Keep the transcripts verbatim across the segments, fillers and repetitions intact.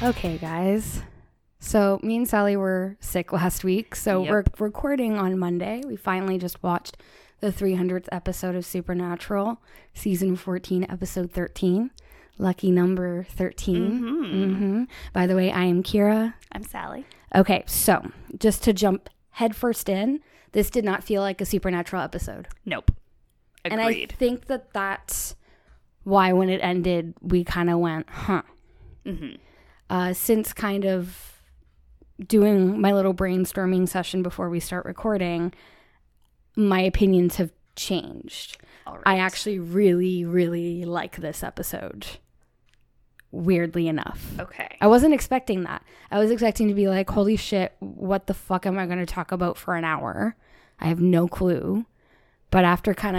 Okay, guys. So me and Sally were sick last week, so Yep. we're recording on Monday. We finally just watched the three hundredth episode of Supernatural, season fourteen, episode thirteen. Lucky number thirteen. Mm-hmm. Mm-hmm. By the way, I am Kira. I'm Sally. Okay, so just to jump headfirst in, this did not feel like a Supernatural episode. Nope. Agreed. And I think that that's why when it ended, we kind of went, huh. Mm-hmm. Uh, since kind of doing my little brainstorming session before we start recording, my opinions have changed. All right. I actually really, really like this episode. Weirdly enough. Okay. I wasn't expecting that. I was expecting to be like, holy shit, what the fuck am I going to talk about for an hour? I have no clue. But after kind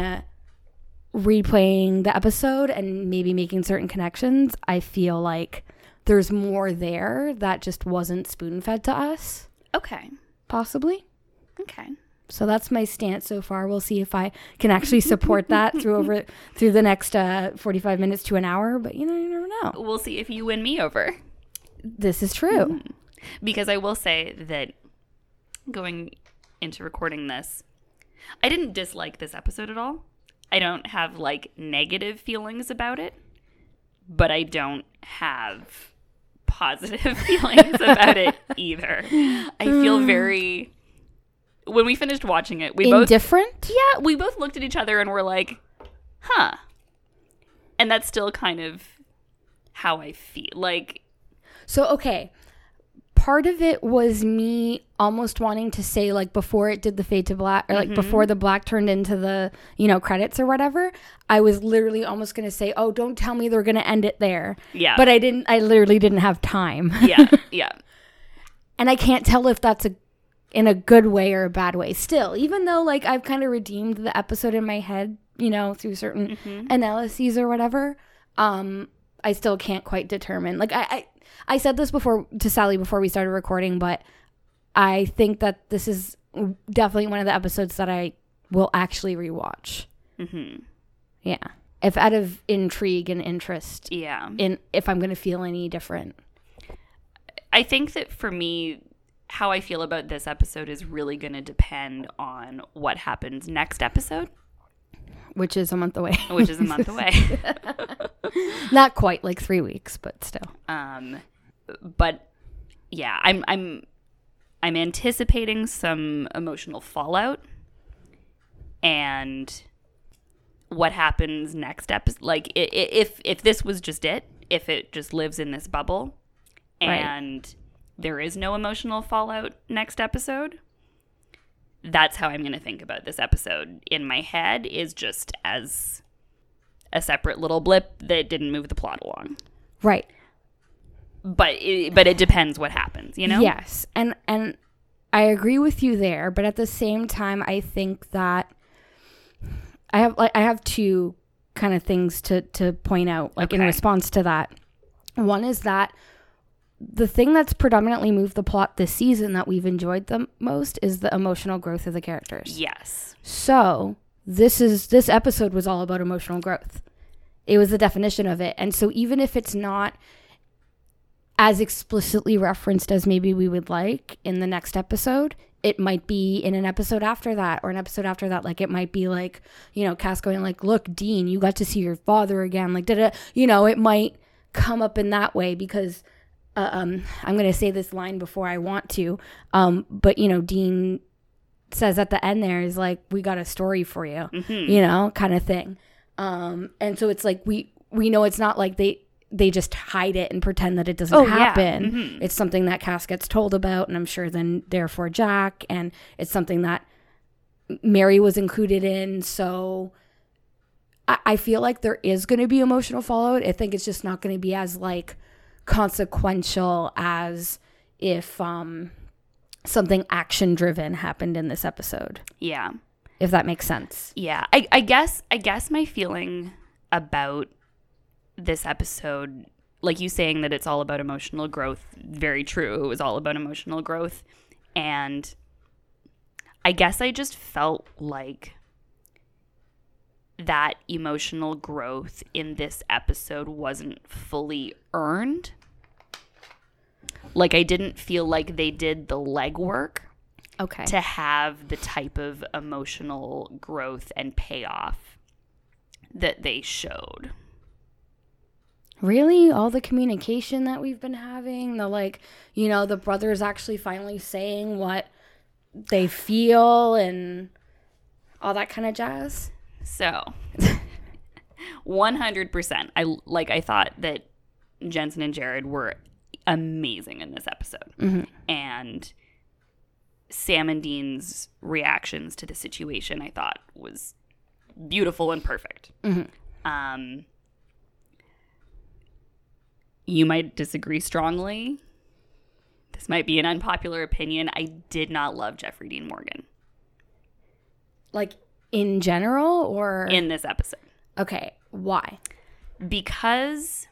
of replaying the episode and maybe making certain connections, I feel like there's more there that just wasn't spoon-fed to us. Okay. Possibly. Okay. So that's my stance so far. We'll see if I can actually support that through over through the next uh, forty-five minutes to an hour. But, you know, you never know. We'll see if you win me over. This is true. Mm-hmm. Because I will say that going into recording this, I didn't dislike this episode at all. I don't have, like, negative feelings about it. But I don't have positive feelings about it either. I feel very... When we finished watching it, we both... Indifferent? Yeah, we both looked at each other and were like, huh. And that's still kind of how I feel. Like... So, okay. Part of it was me almost wanting to say, like, before it did the fade to black, or like Mm-hmm. before the black turned into the, you know, credits or whatever, I was literally almost going to say, oh, don't tell me they're going to end it there. Yeah. But I didn't, I literally didn't have time. Yeah, yeah. And I can't tell if that's a in a good way or a bad way still, even though, like, I've kind of redeemed the episode in my head, you know, through certain Mm-hmm. analyses or whatever. Um, I still can't quite determine. Like, I, I, I said this before to Sally before we started recording, but I think that this is definitely one of the episodes that I will actually rewatch. Mm-hmm. Yeah. If out of intrigue and interest Yeah. in if I'm going to feel any different. I think that for me, how I feel about this episode is really going to depend on what happens next episode, Which is a month away. which is a month away. Not quite, like three weeks, but still. Um, but yeah, I'm I'm I'm anticipating some emotional fallout, and what happens next episode. Like i- i- if if this was just it, if it just lives in this bubble, Right. and there is no emotional fallout next episode, that's how I'm going to think about this episode in my head, is just as a separate little blip that didn't move the plot along. Right. But it, but it depends what happens, you know? Yes. And and I agree with you there, but at the same time I think that I have like I have two kind of things to to point out, like, in Okay. response to that. One is that the thing that's predominantly moved the plot this season that we've enjoyed the most is the emotional growth of the characters. Yes. So this is this episode was all about emotional growth. It was the definition of it. And so even if it's not as explicitly referenced as maybe we would like in the next episode, it might be in an episode after that or an episode after that. Like, it might be like, you know, Cass going like, look, Dean, you got to see your father again. Like, da-da. You know, it might come up in that way because uh, um, I'm going to say this line before I want to. Um, but, you know, Dean says at the end there is like, we got a story for you, Mm-hmm. you know, kind of thing. Um, and so it's like, we, we know it's not like they, they just hide it and pretend that it doesn't Oh, yeah. happen. Mhm. It's something that Cass gets told about, and I'm sure then therefore Jack, and it's something that Mary was included in. So I, I feel like there is going to be emotional fallout. I think it's just not going to be as like consequential as if um, something action driven happened in this episode, Yeah. if that makes sense. Yeah. I, I guess I guess my feeling about this episode, like you saying that it's all about emotional growth, very true. It was all about emotional growth. And I guess I just felt like that emotional growth in this episode wasn't fully earned. Like, I didn't feel like they did the legwork Okay. to have the type of emotional growth and payoff that they showed. Really? All the communication that we've been having, the like, you know, the brothers actually finally saying what they feel and all that kind of jazz? So, one hundred percent. I like I thought that Jensen and Jared were amazing in this episode. Mm-hmm. And Sam and Dean's reactions to the situation, I thought, was beautiful and perfect. Mm-hmm. Um, you might disagree strongly. This might be an unpopular opinion. I did not love Jeffrey Dean Morgan. Like, in general, or? In this episode. Okay, why? Because...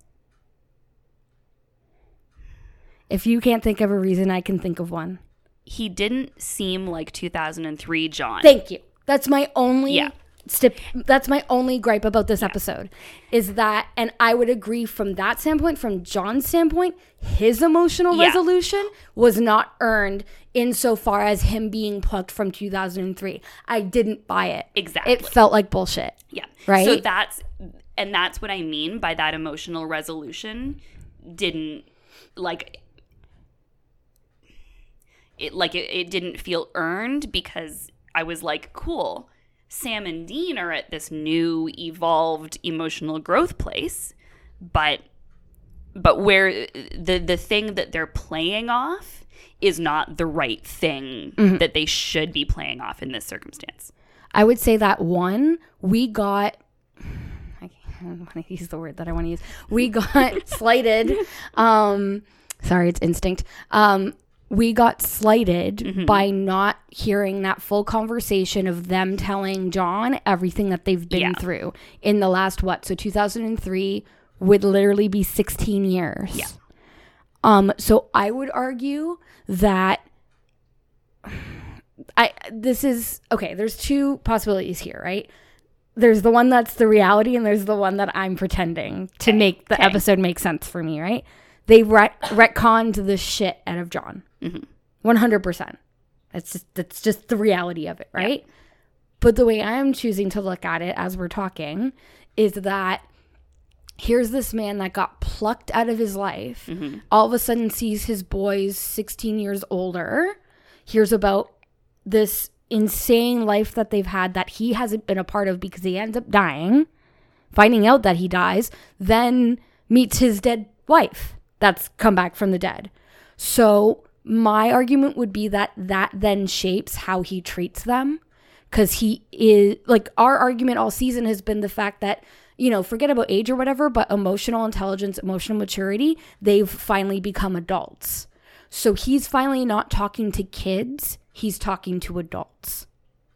If you can't think of a reason, I can think of one. He didn't seem like two thousand three John. Thank you. That's my only Yeah. stip- that's my only gripe about this episode is that, and I would agree from that standpoint, from John's standpoint, his emotional Yeah. resolution was not earned insofar as him being plucked from two thousand three. I didn't buy it. Exactly. It felt like bullshit. Yeah. Right? So that's, and that's what I mean by that emotional resolution didn't, like, it, like, it, it didn't feel earned because I was like, cool, Sam and Dean are at this new, evolved emotional growth place, but, but where the, the thing that they're playing off is not the right thing Mm-hmm. that they should be playing off in this circumstance. I would say that one, we got, I don't want to use the word that I want to use. We got slighted. Um, sorry, it's instinct. Um, we got slighted Mm-hmm. by not hearing that full conversation of them telling John everything that they've been Yeah. through in the last, what? So two thousand three would literally be sixteen years. Yeah. Um, so I would argue that I this is okay, there's two possibilities here, right? There's the one that's the reality and there's the one that I'm pretending to Okay. make the Okay. episode make sense for me, right? They ret- retconned the shit out of John. Mm-hmm. one hundred percent. That's just that's just the reality of it, right? But the way I am choosing to look at it as we're talking is that here's this man that got plucked out of his life, Mm-hmm. all of a sudden sees his boys sixteen years older, hears about this insane life that they've had that he hasn't been a part of because he ends up dying, finding out that he dies, then meets his dead wife that's come back from the dead. So my argument would be that that then shapes how he treats them, because he is, like, our argument all season has been the fact that, you know, forget about age or whatever, but emotional intelligence, emotional maturity, they've finally become adults. So he's finally not talking to kids, he's talking to adults.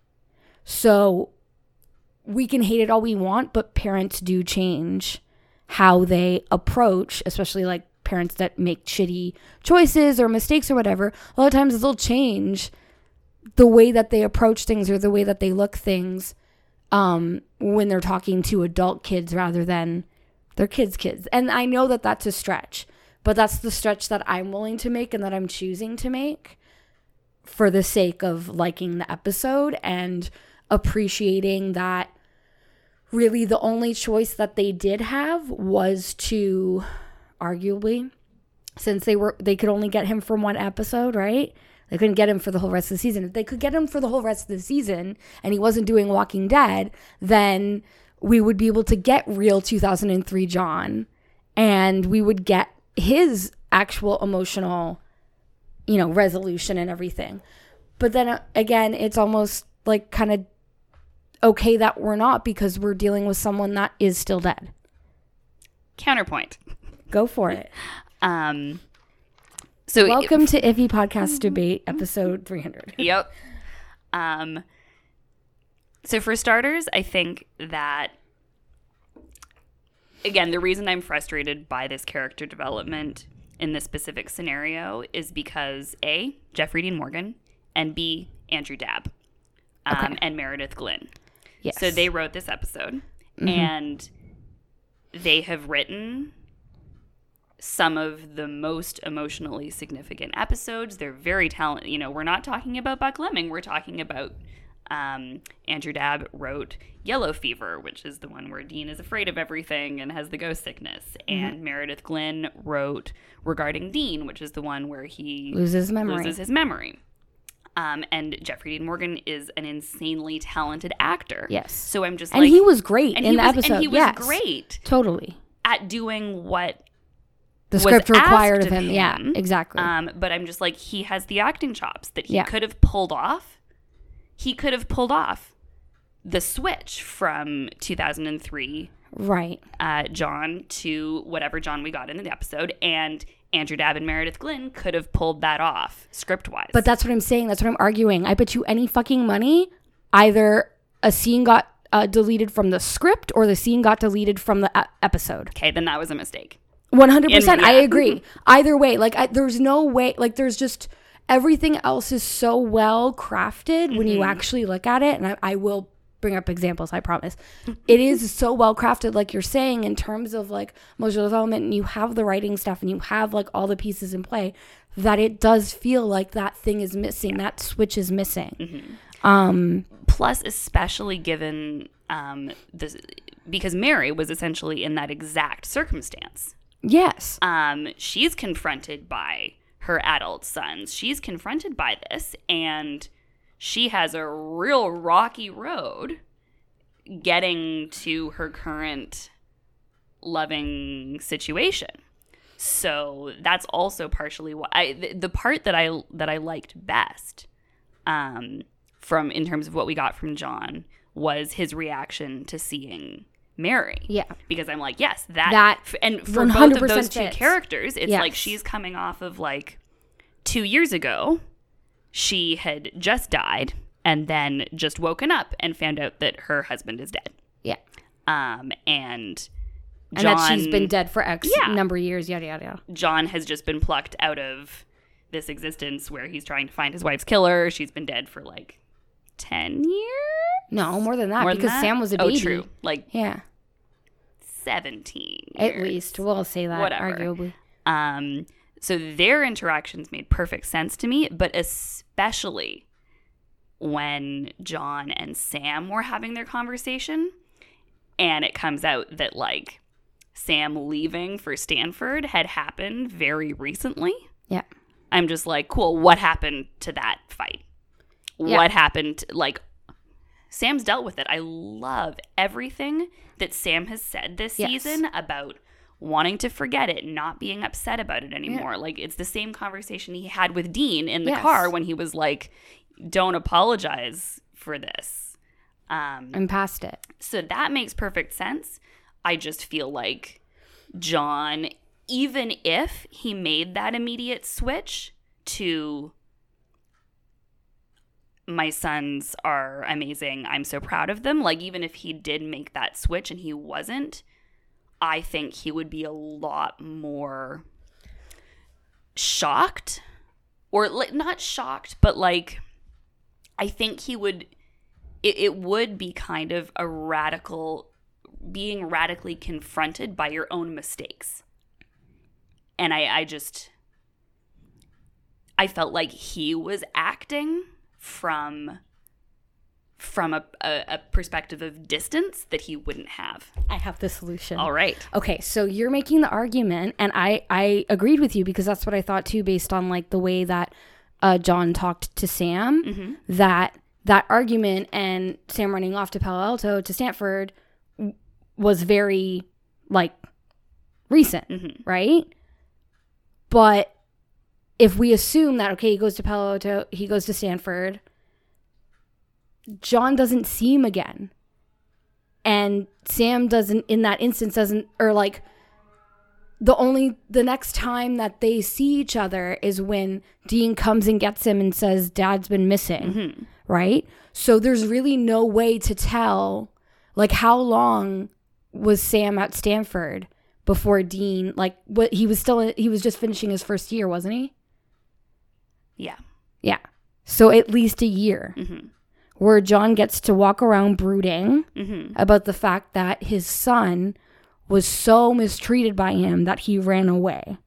So we can hate it all we want, but parents do change how they approach, especially like parents that make shitty choices or mistakes or whatever. A lot of times they'll change the way that they approach things or the way that they look things um, when they're talking to adult kids rather than their kids' kids. And I know that that's a stretch, but that's the stretch that I'm willing to make and that I'm choosing to make for the sake of liking the episode and appreciating that really the only choice that they did have was to, arguably, since they were they could only get him from one episode, right? They couldn't get him for the whole rest of the season. If they could get him for the whole rest of the season and he wasn't doing Walking Dead, then we would be able to get real two thousand three John and we would get his actual emotional, you know, resolution and everything. But then uh, again, it's almost like kind of okay that we're not, because we're dealing with someone that is still dead. Counterpoint. Go for it. Um, so Welcome to Iffy Podcast Debate, episode three hundred. Yep. Um, so for starters, I think that, again, the reason I'm frustrated by this character development in this specific scenario is because A, Jeffrey Dean Morgan, and B, Andrew Dabb, um, Okay. and Meredith Glynn. Yes. So they wrote this episode, Mm-hmm. and they have written some of the most emotionally significant episodes. They're very talented. You know, we're not talking about Buck Lemming. We're talking about um, Andrew Dabb wrote Yellow Fever, which is the one where Dean is afraid of everything and has the ghost sickness. Mm-hmm. And Meredith Glynn wrote Regarding Dean, which is the one where he loses memory. loses his memory. Um, and Jeffrey Dean Morgan is an insanely talented actor. Yes. So I'm just and like... he was great and in he the was, episode. And he was yes. great. Totally. At doing what the script required of of him. him. Yeah, exactly. Um, but I'm just like, he has the acting chops that he Yeah. could have pulled off. He could have pulled off the switch from two thousand three right. uh, John to whatever John we got in the episode. And Andrew Dabb and Meredith Glynn could have pulled that off script-wise. But that's what I'm saying. That's what I'm arguing. I bet you any fucking money, either a scene got uh, deleted from the script or the scene got deleted from the a- episode. Okay, then that was a mistake. one hundred percent. And, I yeah. agree. Either way, like, I, there's no way, like, there's just, everything else is so well crafted mm-hmm. when you actually look at it. And I, I will bring up examples, I promise. It is so well crafted, like you're saying, in terms of, like, emotional development, and you have the writing stuff and you have, like, all the pieces in play, that it does feel like that thing is missing, that switch is missing. Mm-hmm. Um, Plus, especially given um, this, because Mary was essentially in that exact circumstance. yes. Um, she's confronted by her adult sons. She's confronted by this, and she has a real rocky road getting to her current loving situation. So that's also partially why I, the, the part that I that I liked best, um, from in terms of what we got from John, was his reaction to seeing Mary. Yeah. Because I'm like, yes, that, That f- and for one both hundred of percent those two fits. characters, it's Yes. like she's coming off of like two years ago, she had just died and then just woken up and found out that her husband is dead. Yeah. Um, and And John, that she's been dead for X Yeah. number of years, yada, yada, yada. John has just been plucked out of this existence where he's trying to find his wife's killer. She's been dead for like ten years? No, more than that, More than because that? Sam was a baby. Oh, true. Like Yeah. seventeen At years. least. We'll say that, Whatever. arguably. Um, so their interactions made perfect sense to me, but especially when John and Sam were having their conversation, and it comes out that, like, Sam leaving for Stanford had happened very recently. Yeah. I'm just like, cool, what happened to that fight? Yeah. What happened? Like, Sam's dealt with it. I love everything that Sam has said this Yes. season about wanting to forget it, not being upset about it anymore. Yeah. Like, it's the same conversation he had with Dean in the Yes. car when he was like, don't apologize for this. Um, I'm past it. so that makes perfect sense. I just feel like John, even if he made that immediate switch to my sons are amazing, I'm so proud of them, like even if he did make that switch and he wasn't, I think he would be a lot more shocked, or like not shocked, but like I think he would it, it would be kind of a radical being radically confronted by your own mistakes. And I, I just I felt like he was acting from from a, a, a perspective of distance that he wouldn't have. I have the solution. All right. Okay, so you're making the argument, and I, I agreed with you because that's what I thought too, based on like the way that uh, John talked to Sam, Mm-hmm. that that argument and Sam running off to Palo Alto to Stanford was very like recent, Mm-hmm. right? But if we assume that, okay, he goes to Palo Alto, he goes to Stanford, John doesn't see him again. And Sam doesn't, in that instance, doesn't, or like, the only, the next time that they see each other is when Dean comes and gets him and says, Dad's been missing, Mm-hmm. right? So there's really no way to tell, like, how long was Sam at Stanford before Dean, like, what he was still, he was just finishing his first year, wasn't he? Yeah. Yeah. So at least a year. Mm-hmm. Where John gets to walk around brooding Mm-hmm. about the fact that his son was so mistreated by him that he ran away.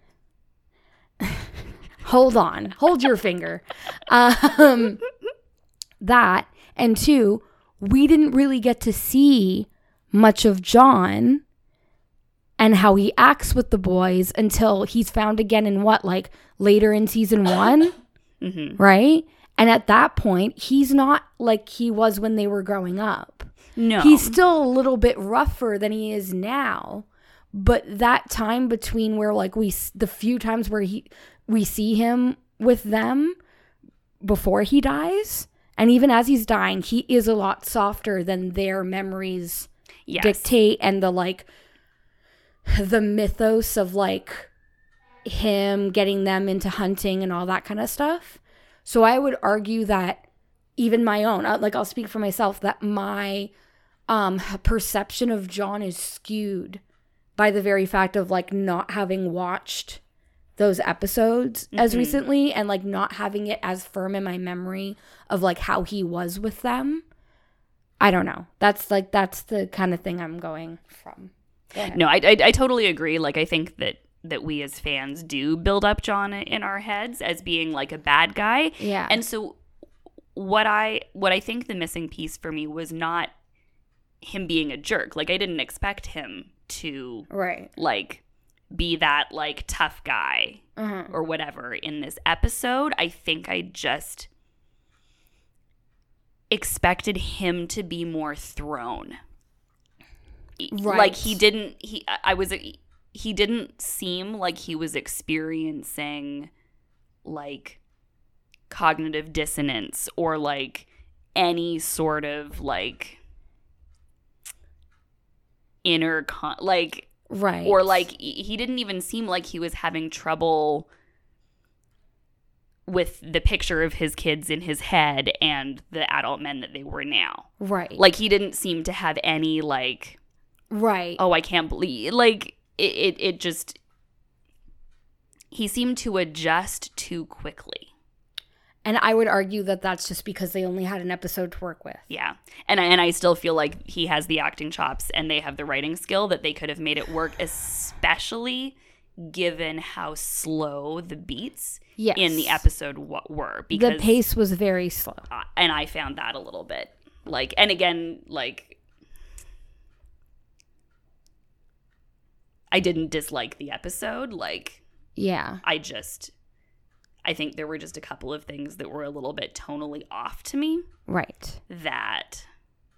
Hold on. Hold your finger. Um, that. And two, we didn't really get to see much of John and how he acts with the boys until he's found again in what, like later in season one? Mm-hmm. Right? And at that point, he's not like he was when they were growing up. No. He's still a little bit rougher than he is now. But that time between where like we, the few times where he, we see him with them before he dies, and even as he's dying, he is a lot softer than their memories yes. dictate, and the like, the mythos of like him getting them into hunting and all that kind of stuff. So I would argue that even my own, like I'll speak for myself, that my um, perception of John is skewed by the very fact of like not having watched those episodes mm-hmm. as recently, and like not having it as firm in my memory of like how he was with them. I don't know. That's like, that's the kind of thing I'm going from. Go no, I, I I totally agree. Like I think that that we as fans do build up John in our heads as being like a bad guy. Yeah. And so what I what I think the missing piece for me was not him being a jerk. Like I didn't expect him to right. like be that like tough guy uh-huh. or whatever in this episode. I think I just expected him to be more thrown. Right. Like he didn't he I was he didn't seem like he was experiencing like cognitive dissonance or like any sort of like inner con- like right. Or like he didn't even seem like he was having trouble with the picture of his kids in his head and the adult men that they were now. Right. Like he didn't seem to have any like right. Oh, I can't believe like it it, it just he seemed to adjust too quickly. And I would argue that that's just because they only had an episode to work with. Yeah. And I, and I still feel like he has the acting chops and they have the writing skill that they could have made it work, especially given how slow the beats yes. in the episode w- were. Because the pace was very slow. Uh, and I found that a little bit. Like, and again, like, I didn't dislike the episode. Like, yeah. I just... I think there were just a couple of things that were a little bit tonally off to me. Right. That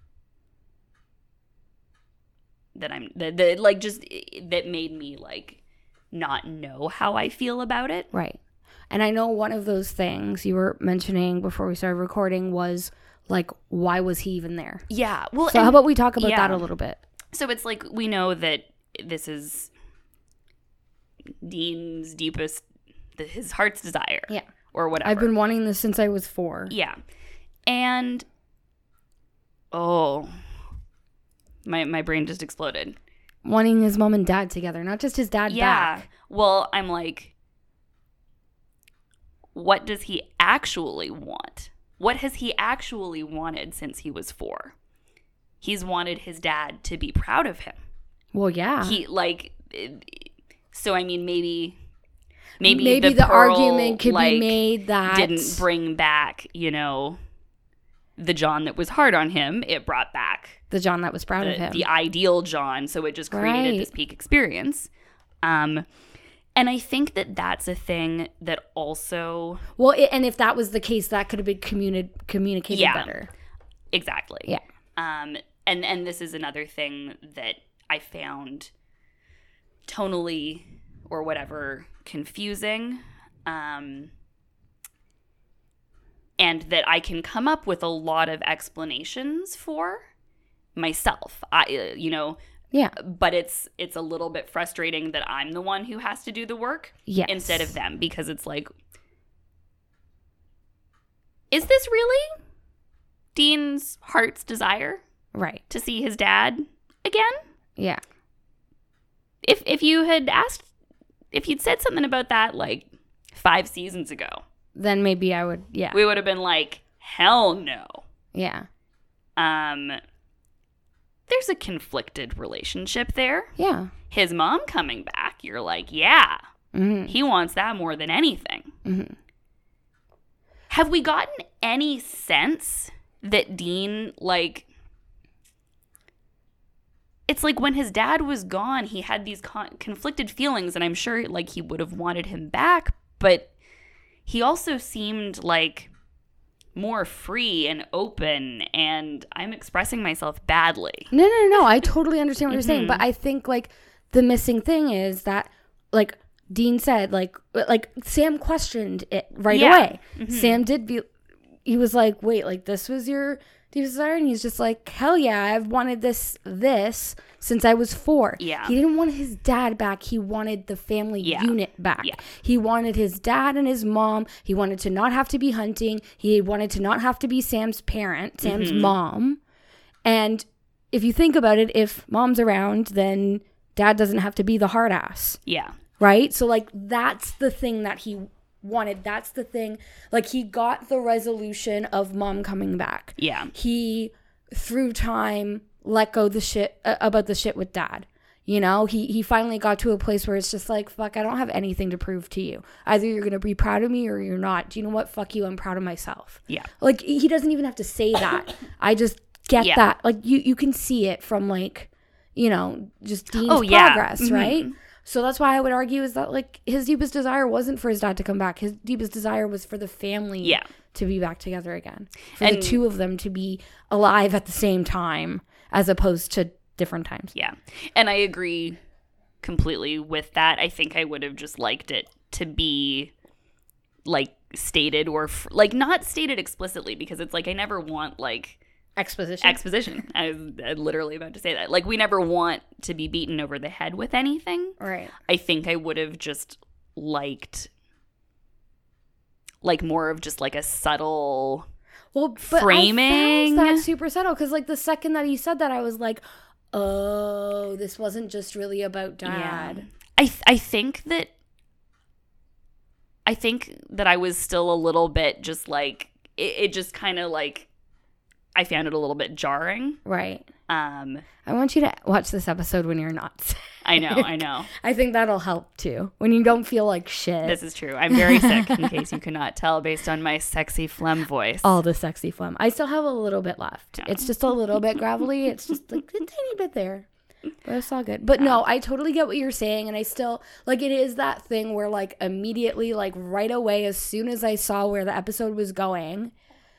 that I'm that, that like just that made me like not know how I feel about it. Right. And I know one of those things you were mentioning before we started recording was like, why was he even there? Yeah. Well, so and, how about we talk about yeah. that a little bit? So it's like we know that this is Dean's deepest his heart's desire. Yeah. Or whatever. I've been wanting this since I was four. Yeah. And oh my my brain just exploded. Wanting his mom and dad together, not just his dad yeah. back. Well, I'm like, what does he actually want? What has he actually wanted since he was four? He's wanted his dad to be proud of him. Well, yeah. He like so I mean maybe Maybe, Maybe the, the Pearl, argument could like, be made that didn't bring back, you know, the John that was hard on him. It brought back the John that was proud the, of him, the ideal John. So it just created right. this peak experience. Um, and I think that that's a thing that also well, it, and if that was the case, that could have been communi- communicated yeah, better. Exactly. Yeah. Um, and and this is another thing that I found tonally or whatever confusing, um, and that I can come up with a lot of explanations for myself. I, uh, you know, yeah. But it's it's a little bit frustrating that I'm the one who has to do the work yes. instead of them, because it's like, is this really Dean's heart's desire? Right. To see his dad again? Yeah. If if you had asked. If you'd said something about that like five seasons ago, then maybe I would, yeah. We would have been like, hell no. Yeah. Um. there's a conflicted relationship there. Yeah. His mom coming back, you're like, yeah, Mm-hmm. he wants that more than anything. Mm-hmm. Have we gotten any sense that Dean, like, it's like when his dad was gone, he had these con- conflicted feelings, and I'm sure, like, he would have wanted him back, but he also seemed like more free and open, and I'm expressing myself badly. No, no, no. I totally understand what you're saying, Mhm. but I think like the missing thing is that like Dean said, like like Sam questioned it right Yeah. away. Mhm. Sam did be. He was like, "Wait, like this was your deepest desire?" And he's just like, "Hell yeah, I've wanted this this since I was four." Yeah. He didn't want his dad back. He wanted the family Yeah. unit back. Yeah. He wanted his dad and his mom. He wanted to not have to be hunting. He wanted to not have to be Sam's parent, Sam's Mhm. mom. And if you think about it, if mom's around, then dad doesn't have to be the hard ass, Yeah. right? So like that's the thing that he wanted. That's the thing. Like he got the resolution of mom coming back. Yeah. He through time let go the shit uh, about the shit with dad. You know, he he finally got to a place where it's just like, fuck, I don't have anything to prove to you. Either you're going to be proud of me or you're not. Do you know what? Fuck you. I'm proud of myself. Yeah. Like he doesn't even have to say that. I just get Yeah. that. Like you you can see it from like, you know, just Dean's Oh, yeah. progress, Mhm. right? So that's why I would argue is that like his deepest desire wasn't for his dad to come back. His deepest desire was for the family Yeah. to be back together again. For And- the two of them to be alive at the same time as opposed to different times. Yeah. And I agree completely with that. I think I would have just liked it to be like stated or f- like not stated explicitly, because it's like I never want like Exposition. exposition. I was I was literally about to say that. Like we never want to be beaten over the head with anything. Right. I think I would have just liked like more of just like a subtle Well, but framing. I found that super subtle because, like, the second that he said that, I was like, "Oh, this wasn't just really about dad." Yeah. I th- I think that I think that I was still a little bit just like it, it just kind of like I found it a little bit jarring. Right. Um, I want you to watch this episode when you're not sick. I know, I know. I think that'll help too when you don't feel like shit. This is true. I'm very sick, in case you cannot tell, based on my sexy phlegm voice. All the sexy phlegm. I still have a little bit left. Yeah. It's just a little bit gravelly. It's just like a tiny bit there. But it's all good. But no, I totally get what you're saying. And I still, like, it is that thing where, like, immediately, like, right away, as soon as I saw where the episode was going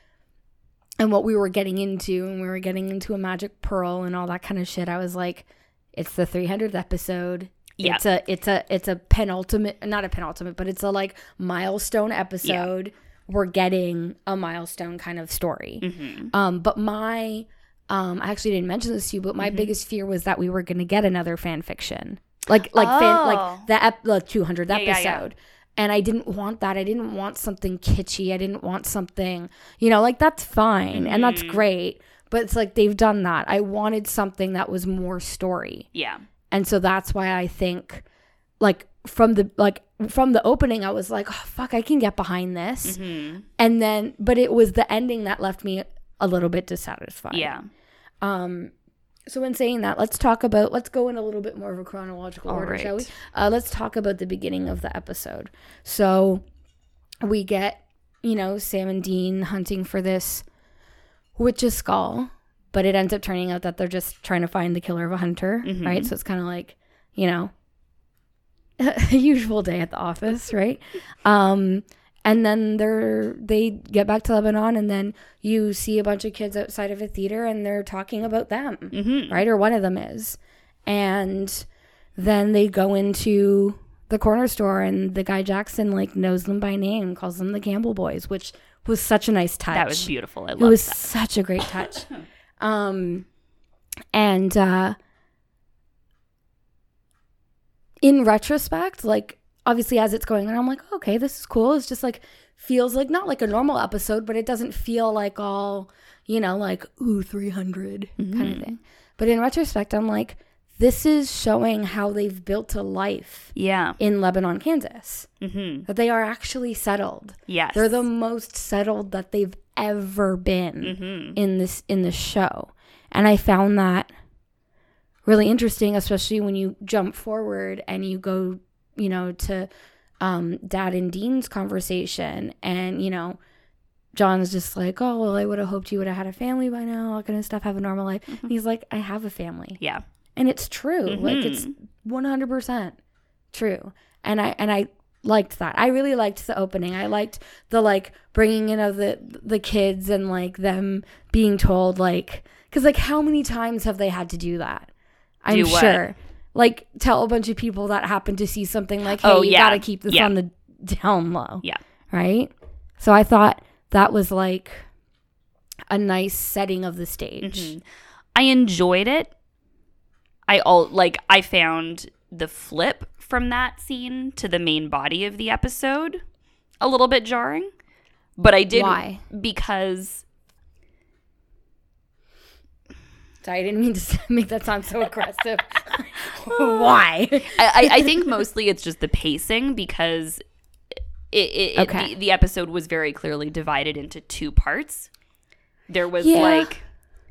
and what we were getting into, and we were getting into a magic pearl and all that kind of shit, I was like, it's the three hundredth episode. Yeah. It's a, it's a, it's a penultimate, not a penultimate, but it's a, like, milestone episode. Yeah. We're getting a milestone kind of story. Mm-hmm. Um, but my... Um, I actually didn't mention this to you, but my mm-hmm. biggest fear was that we were going to get another fan fiction, like like oh. fan, like the ep- the two hundredth yeah, episode, yeah, yeah. And I didn't want that. I didn't want something kitschy. I didn't want something, you know, like that's fine mm-hmm. and that's great, but it's like they've done that. I wanted something that was more story, yeah, and so that's why I think, like from the like from the opening, I was like, oh fuck, I can get behind this, mm-hmm. and then, but it was the ending that left me a little bit dissatisfied. Yeah. Um, so in saying that, let's talk about, let's go in a little bit more of a chronological All order, right. shall we? Uh, let's talk about the beginning of the episode. So we get, you know, Sam and Dean hunting for this witch's skull, but it ends up turning out that they're just trying to find the killer of a hunter, mm-hmm. right? So it's kind of like, you know, a usual day at the office, right? Um, And then they're, they get back to Lebanon, and then you see a bunch of kids outside of a theater, and they're talking about them, mm-hmm. right? Or one of them is. And then they go into the corner store, and the guy Jackson, like, knows them by name, calls them the Campbell Boys, which was such a nice touch. That was beautiful. I love it was that. such a great touch. um, and uh, in retrospect, like, obviously as it's going on, I'm like, okay, this is cool. It's just like, feels like not like a normal episode, but it doesn't feel like all, you know, like, ooh, three hundred mm-hmm. kind of thing. But in retrospect, I'm like, this is showing how they've built a life yeah. in Lebanon, Kansas. Mm-hmm. That they are actually settled. Yes. They're the most settled that they've ever been mm-hmm. in this in this show. And I found that really interesting, especially when you jump forward and you go, you know, to um, Dad and Dean's conversation. And, you know, John's just like, oh, well, I would have hoped you would have had a family by now, all kind of stuff, have a normal life. Mm-hmm. He's like, I have a family. Yeah. And it's true. Mm-hmm. Like, it's one hundred percent true. And I and I liked that. I really liked the opening. I liked the, like, bringing in of the, the kids and, like, them being told, like, because, like, how many times have they had to do that? I'm do sure. Like, tell a bunch of people that happen to see something like, hey, oh, you yeah. got to keep this yeah. on the down low. Yeah. Right? So I thought that was, like, a nice setting of the stage. Mm-hmm. I enjoyed it. I all like I found the flip from that scene to the main body of the episode a little bit jarring. But I did. Why? Because Sorry, I didn't mean to make that sound so aggressive. Why? I, I think mostly it's just the pacing, because it, it, okay. it, the, the episode was very clearly divided into two parts. There was yeah. like,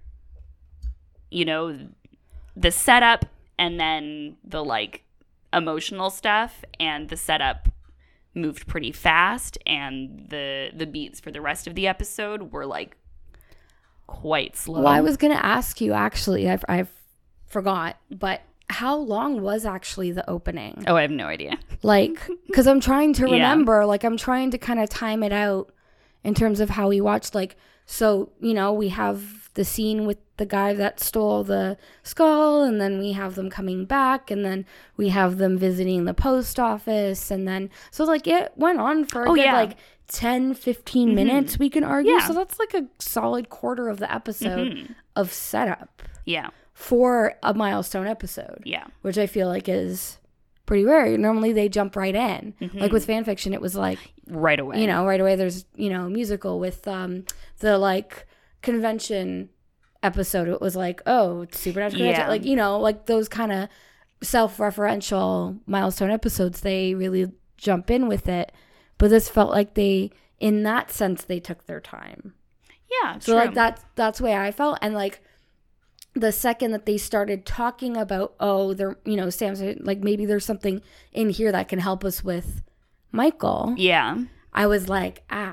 you know, the setup and then the like emotional stuff, and the setup moved pretty fast, and the the beats for the rest of the episode were like quite slow. Well, I was going to ask you, actually, I I forgot, but how long was actually the opening? Oh, I have no idea. Like, because I'm trying to remember, yeah. like, I'm trying to kind of time it out in terms of how we watched, like, so, you know, we have the scene with the guy that stole the skull, and then we have them coming back, and then we have them visiting the post office, and then, so, like, it went on for a oh, good, yeah. like, ten, fifteen mm-hmm. minutes, we can argue. Yeah. So that's, like, a solid quarter of the episode mm-hmm. of setup. Yeah. For a milestone episode. Yeah. Which I feel like is pretty rare. Normally they jump right in. Mm-hmm. Like with fan fiction, it was like right away. You know, right away there's, you know, musical. With um the like convention episode, it was like, oh, it's Supernatural. Yeah. Like, you know, like those kind of self-referential milestone episodes, they really jump in with it. But this felt like they, in that sense, they took their time. Yeah. So true. like that's that's the way I felt. And like the second that they started talking about, oh, they're, you know, Sam's like, maybe there's something in here that can help us with Michael. Yeah. I was like, ah,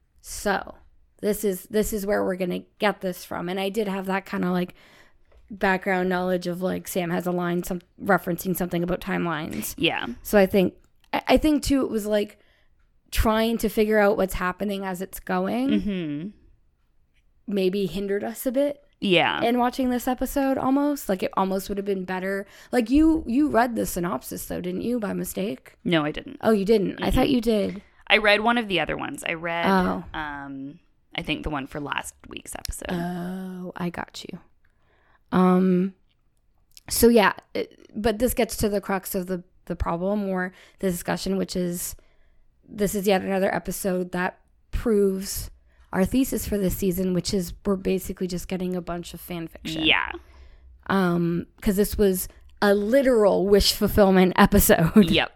so this is this is where we're gonna get this from. And I did have that kind of like background knowledge of like Sam has a line some referencing something about timelines. Yeah. So I think I think too it was like trying to figure out what's happening as it's going. Mm-hmm. Maybe hindered us a bit. Yeah. In watching this episode, almost like it almost would have been better. Like you, you read the synopsis though, didn't you, by mistake? No, I didn't. Oh, you didn't. Mm-hmm. I thought you did. I read one of the other ones. I read, oh. um, I think the one for last week's episode. Oh, I got you. Um. So yeah, it, but this gets to the crux of the the problem or the discussion, which is this is yet another episode that proves our thesis for this season, which is we're basically just getting a bunch of fan fiction. Yeah. Um, because this was a literal wish fulfillment episode. Yep.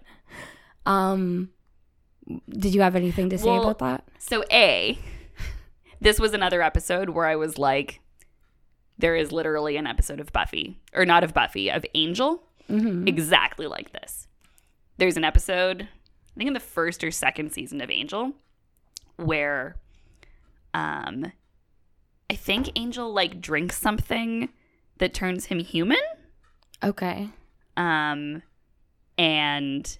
Um, did you have anything to say well, about that? So A, this was another episode where I was like, there is literally an episode of Buffy, or not of Buffy, of Angel, mm-hmm. exactly like this. There's an episode, I think in the first or second season of Angel, where Um, I think Angel like drinks something that turns him human. Okay. Um, and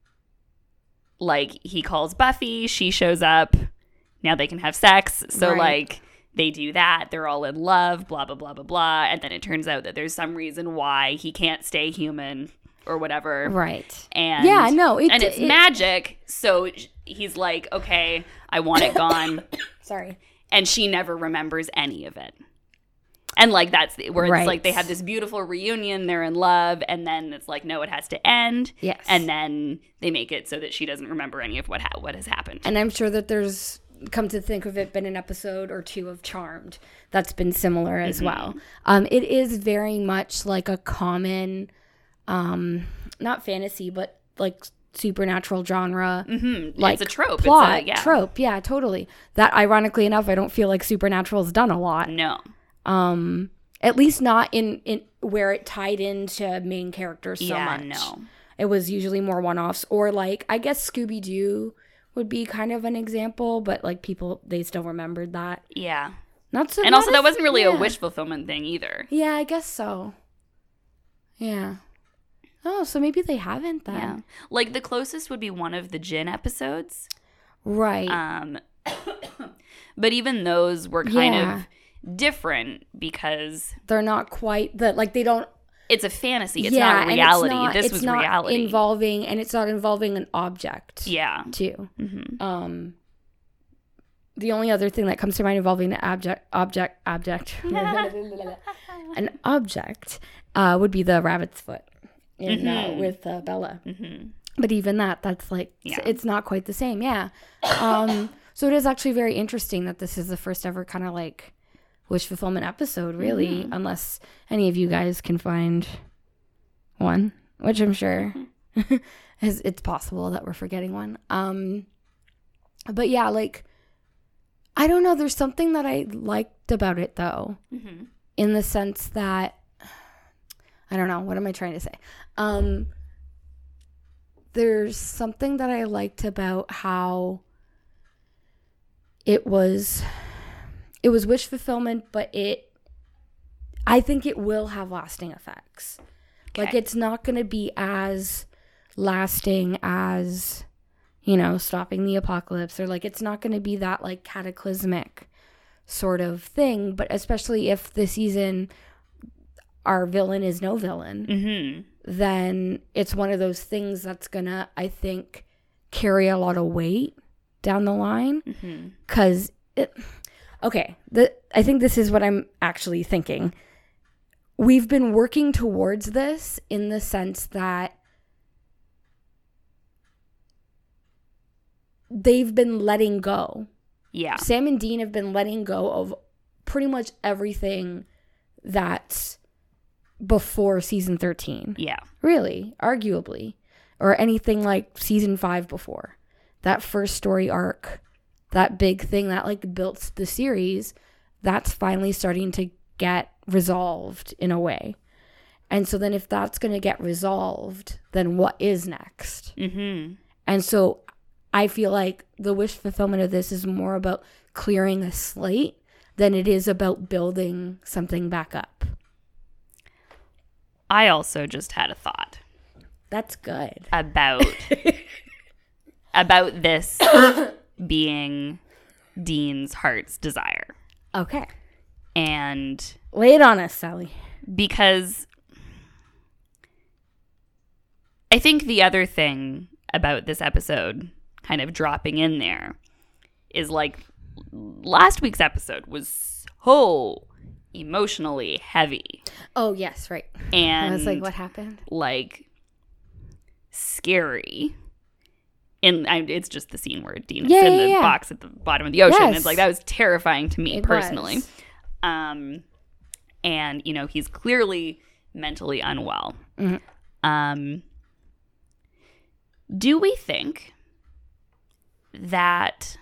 like he calls Buffy, she shows up. Now they can have sex. So right. like they do that. They're all in love. Blah blah blah blah blah. And then it turns out that there's some reason why he can't stay human or whatever. Right. And yeah, no, it, and it's it, magic. So he's like, okay, I want it gone. Sorry. And she never remembers any of it. And, like, that's the, where right. it's like they have this beautiful reunion. They're in love. And then it's like, no, it has to end. Yes. And then they make it so that she doesn't remember any of what ha- what has happened. And I'm sure that there's, come to think of it, been an episode or two of Charmed that's been similar as mm-hmm. well. Um, it is very much like a common, um, not fantasy, but, like, supernatural genre, mm-hmm. like it's a trope. Plot, it's a, yeah. trope, yeah, totally. That, ironically enough, I don't feel like Supernatural's done a lot. No. Um, At least not in, in where it tied into main characters so yeah, much. no. It was usually more one-offs. Or, like, I guess Scooby-Doo would be kind of an example, but, like, people, they still remembered that. Yeah. Not so. And not also, that as- wasn't really yeah. a wish fulfillment thing either. Yeah, I guess so. Yeah. Oh, so maybe they haven't then. Yeah. Like, the closest would be one of the Jin episodes. Right. Um, but even those were kind Yeah. of different because They're not quite the, like, they don't. it's a fantasy. It's yeah, not and reality. It's not, this it's was not reality. involving, and it's not involving an object. yeah. Too. Mm-hmm. Um. The only other thing that comes to mind involving an object, object, object, an object, uh, would be the rabbit's foot in Mhm. uh, with uh, Bella. Mm-hmm. But even that, that's like, Yeah. it's not quite the same. Yeah. Um, so it is actually very interesting that this is the first ever kind of like wish fulfillment episode, really, Mm-hmm. unless any of you guys can find one, which I'm sure is it's possible that we're forgetting one. Um, but yeah, like, I don't know. There's something that I liked about it, though, Mm-hmm. in the sense that, I don't know. What am I trying to say? Um, there's something that I liked about how it was, it was wish fulfillment, but it, I think it will have lasting effects. Like, Okay. it's not going to be as lasting as, you know, stopping the apocalypse, or like, it's not going to be that like cataclysmic sort of thing. But especially if the season, our villain is no villain, Mm-hmm. then it's one of those things that's going to, I think, carry a lot of weight down the line. Mm-hmm. Because, okay, the, I think this is what I'm actually thinking. We've been working towards this in the sense that they've been letting go. Yeah. Sam and Dean have been letting go of pretty much everything that's before season thirteen. Yeah. Really, arguably. Or anything like season five before. That first story arc, that big thing that like built the series, that's finally starting to get resolved in a way. And so then if that's going to get resolved, then what is next? Mm-hmm. And so I feel like the wish fulfillment of this is more about clearing a slate than it is about building something back up. I also just had a thought That's good. about about this being Dean's heart's desire. Okay. And Lay it on us, Sally. because I think the other thing about this episode kind of dropping in there is like last week's episode was so emotionally heavy Oh, yes, right. and I was like, what happened? like scary. And I, it's just the scene where Dean is Yeah, in yeah, the yeah. box at the bottom of the ocean. Yes. It's like that was terrifying to me It personally. was. Um, and you know he's clearly mentally unwell. Mhm. Um, do we think that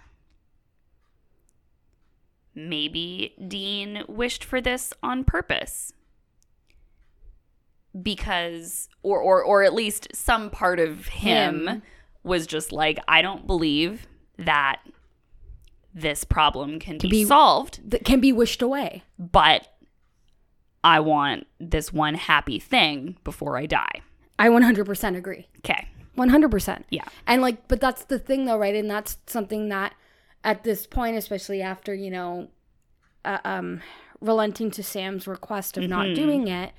maybe Dean wished for this on purpose? Because, or or or at least some part of him, Him. was just like, I don't believe that this problem can be, be- solved, That can be wished away. but I want this one happy thing before I die. I one hundred percent agree. Okay. one hundred percent. Yeah. And like, but that's the thing though, right? And that's something that at this point, especially after, you know, uh, um, relenting to Sam's request of not Mhm. doing it,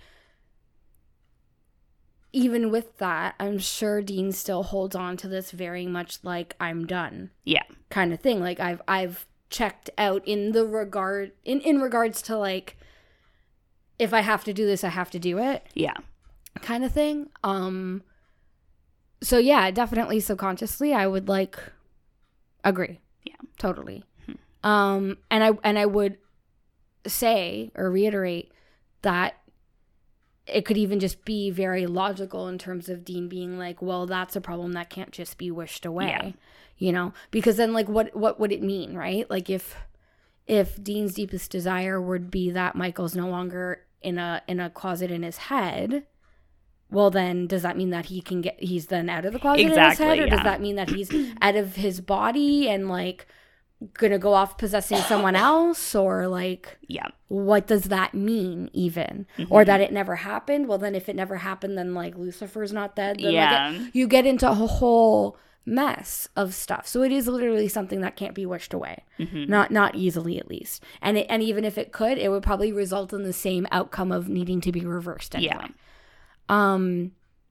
even with that, I'm sure Dean still holds on to this very much like I'm done Yeah. kind of thing. Like I've, I've checked out in the regard, in, in regards to like, if I have to do this, I have to do it Yeah. kind of thing. Um, so yeah, definitely subconsciously, I would like agree. Yeah. Totally. Um, and I and I would say or reiterate that it could even just be very logical in terms of Dean being like, well, that's a problem that can't just be wished away. Yeah. You know, because then like what what would it mean, right? Like if if Dean's deepest desire would be that Michael's no longer in a in a closet in his head, well, then does that mean that he can get he's then out of the closet Exactly, in his head, or yeah. does that mean that he's out of his body and like gonna go off possessing someone else, or like Yeah. what does that mean even? Mm-hmm. Or that it never happened? Well, then if it never happened, then like Lucifer's not dead. Then, Yeah. like, it, you get into a whole mess of stuff. So it is literally something that can't be wished away. Mm-hmm. Not not easily, at least. And it, and even if it could, it would probably result in the same outcome of needing to be reversed anyway. Yeah. Um,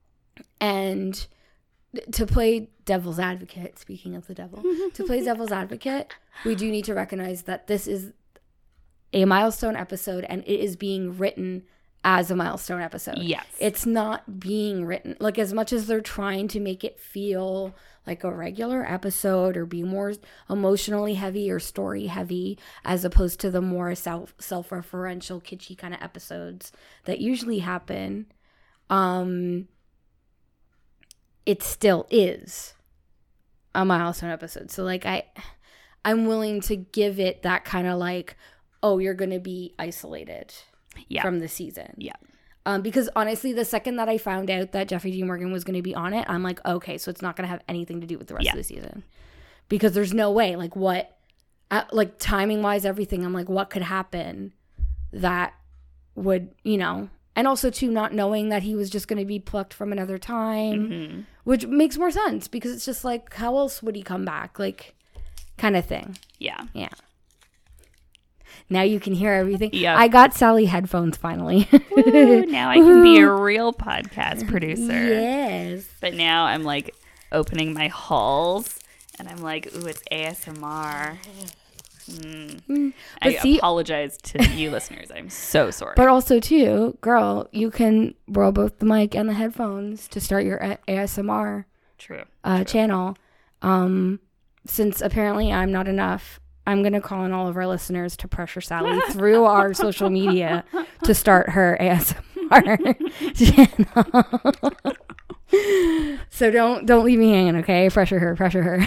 and to play devil's advocate, speaking of the devil, to play devil's advocate, we do need to recognize that this is a milestone episode and it is being written as a milestone episode. Yes. It's not being written, like, as much as they're trying to make it feel like a regular episode or be more emotionally heavy or story heavy, as opposed to the more self self-referential kitschy kind of episodes that usually happen. Um, it still is a milestone episode. So like I, I'm willing to give it that kind of like, oh, you're going to be isolated Yeah. from the season. Yeah. Um, because honestly, the second that I found out that Jeffrey D. Morgan was going to be on it, I'm like, okay, so it's not going to have anything to do with the rest Yeah. of the season. Because there's no way, like what, uh, like timing wise, everything, I'm like, what could happen that would, you know, and also too, not knowing that he was just going to be plucked from another time, Mm-hmm. which makes more sense because it's just like, how else would he come back? Like, kind of thing. Yeah. Yeah. Now you can hear everything. Yep. I got Sally headphones finally. Woo, now I can be a real podcast producer. Yes. But now I'm like opening my hulls and I'm like, ooh, it's A S M R. Mm. I But see- apologize to you listeners. I'm so sorry. But also too, girl, you can roll both the mic and the headphones to start your A- ASMR True. uh, True. channel. Um, since apparently I'm not enough, I'm going to call on all of our listeners to pressure Sally through our social media to start her A S M R channel. So don't don't leave me hanging, okay? Pressure her, pressure her.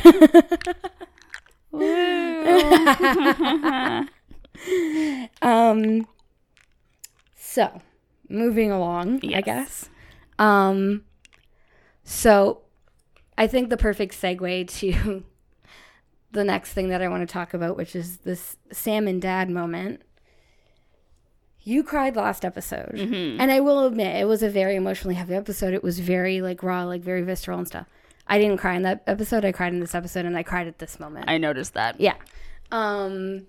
um so moving along, I Yes. guess. Um so I think the perfect segue to the next thing that I want to talk about, which is this Sam and Dad moment. You cried last episode. Mm-hmm. And I will admit, it was a very emotionally heavy episode. It was very, like, raw, like, very visceral and stuff. I didn't cry in that episode. I cried in this episode, and I cried at this moment. I noticed that. Yeah. Um,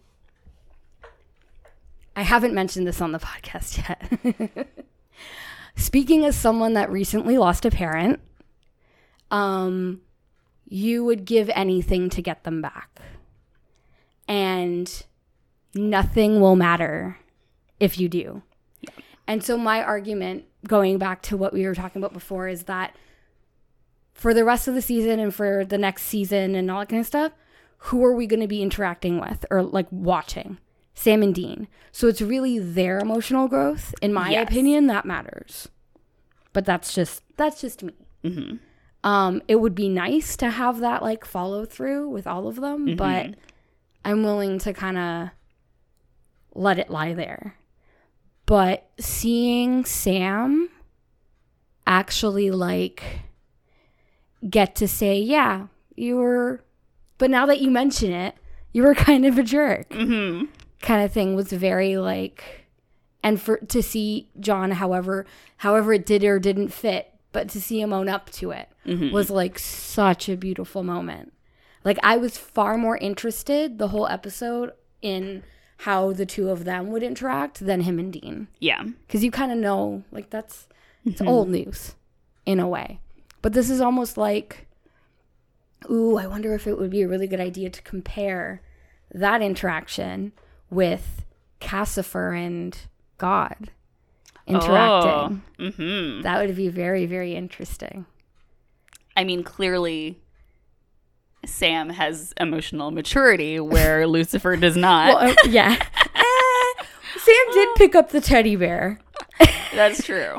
I haven't mentioned this on the podcast yet. Speaking as someone that recently lost a parent, um, you would give anything to get them back. And nothing will matter if you do. Yeah. And so my argument, going back to what we were talking about before, is that for the rest of the season and for the next season and all that kind of stuff, who are we going to be interacting with or like watching? Sam and Dean. So it's really their emotional growth, in my Yes. opinion, that matters. But that's just that's just me. Mm-hmm. Um, it would be nice to have that like follow through with all of them, Mm-hmm. but I'm willing to kind of let it lie there. But seeing Sam actually like get to say, yeah, you were, but now that you mention it, you were kind of a jerk, Mm-hmm. kind of thing was very like, and for to see John, however, however it did or didn't fit, but to see him own up to it Mm-hmm. was like such a beautiful moment. Like I was far more interested the whole episode in how the two of them would interact than him and Dean. Yeah. Because you kind of know, like that's, it's Mm-hmm. old news in a way. But this is almost like, ooh, I wonder if it would be a really good idea to compare that interaction with Cassifer and God interacting. Oh. Mm-hmm. That would be very, very interesting. I mean, clearly, Sam has emotional maturity where Lucifer does not. Well, uh, yeah. Eh, Sam did pick up the teddy bear. That's true.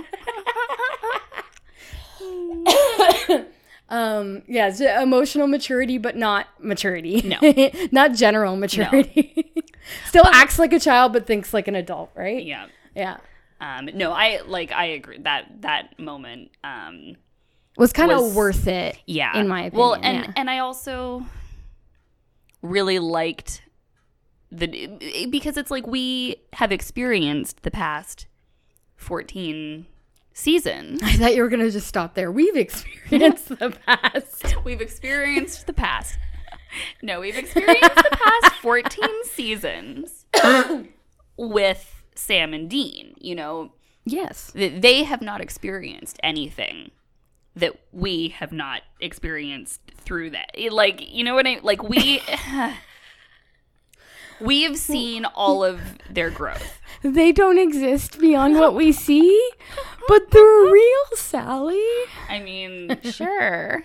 Um, yeah, it's emotional maturity, but not maturity. No. Not general maturity. Still acts like a child, but thinks like an adult, right? Yeah. Yeah. Um, no, I like I agree that that moment um, was kind of was- worth it. yeah. in my opinion. Well, and yeah. and I also really liked the because it's like we have experienced the past fourteen seasons. I thought you were gonna just stop there. We've experienced the past. We've experienced the past. No, we've experienced the past fourteen seasons with Sam and Dean. You know, Yes. th- they have not experienced anything that we have not experienced through that. It, like, you know what I like? We we have seen all of their growth. They don't exist beyond what we see, but they're real, Sally. I mean, sure.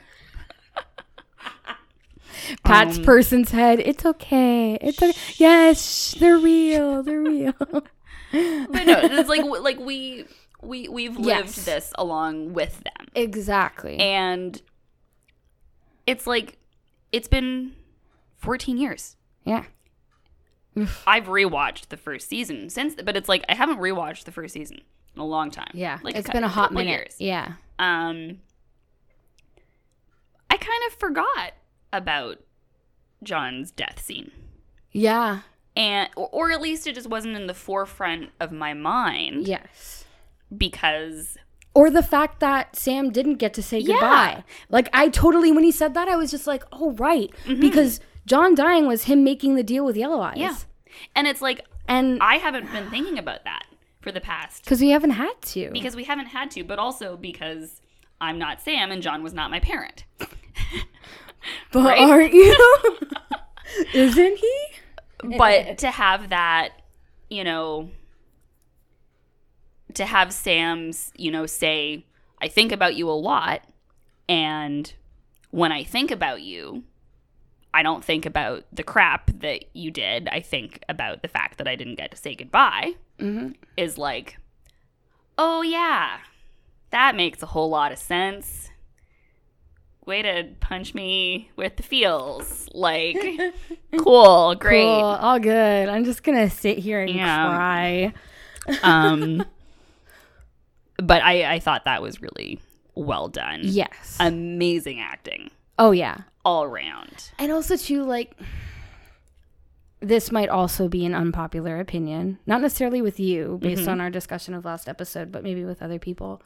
Pat's Um, person's head. It's okay. It's okay. Yes, shh, they're real. They're real. But no, it's like like we we we've lived Yes. this along with them. Exactly. And it's like it's been fourteen years. yeah. I've rewatched the first season since, but it's like I haven't rewatched the first season in a long time. Yeah. like It's cou- been a hot couple minute. years. Yeah. Um, I kind of forgot about John's death scene, Yeah. and or, or at least it just wasn't in the forefront of my mind Yes. because Or the fact that Sam didn't get to say Yeah. goodbye. Like, I totally, when he said that, I was just like, oh, right. Because John dying was him making the deal with Yellow Eyes. yeah, and it's like And I haven't been thinking about that for the past because we haven't had to. because we haven't had to, but also because I'm not Sam and John was not my parent. but right? aren't you? Isn't he? But to have that, you know, to have Sam's, you know, say, I think about you a lot, and when I think about you, I don't think about the crap that you did. I think about the fact that I didn't get to say goodbye, Mm-hmm. is like, oh, yeah, that makes a whole lot of sense. Way to punch me with the feels. Like, cool, great. Cool. All good. I'm just going to sit here and Yeah. cry. Um, but I, I thought that was really well done. Yes. Amazing acting oh, yeah. all around. And also, too, like, this might also be an unpopular opinion. Not necessarily with you, based Mhm. on our discussion of last episode, but maybe with other people.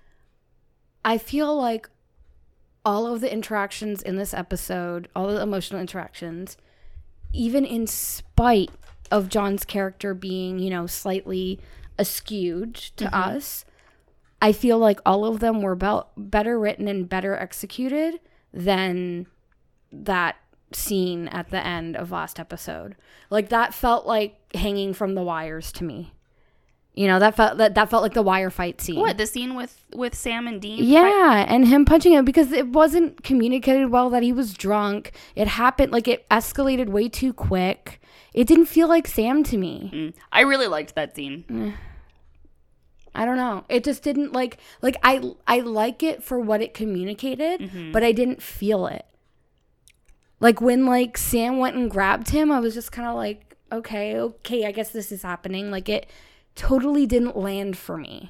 I feel like all of the interactions in this episode, all the emotional interactions, even in spite of John's character being, you know, slightly askewed to us, I feel like all of them were be- better written and better executed than that scene at the end of last episode. Like, that felt like hanging from the wires to me. You know, that felt that, that felt like the wire fight scene. What, the scene with, with Sam and Dean? Yeah, and him punching him because it wasn't communicated well that he was drunk. It happened, like, it escalated way too quick. It didn't feel like Sam to me. Mm. I really liked that scene. I don't know. It just didn't, like, like I I like it for what it communicated, Mm-hmm. but I didn't feel it. Like, when, like, Sam went and grabbed him, I was just kind of like, okay, okay, I guess this is happening. Like, it totally didn't land for me.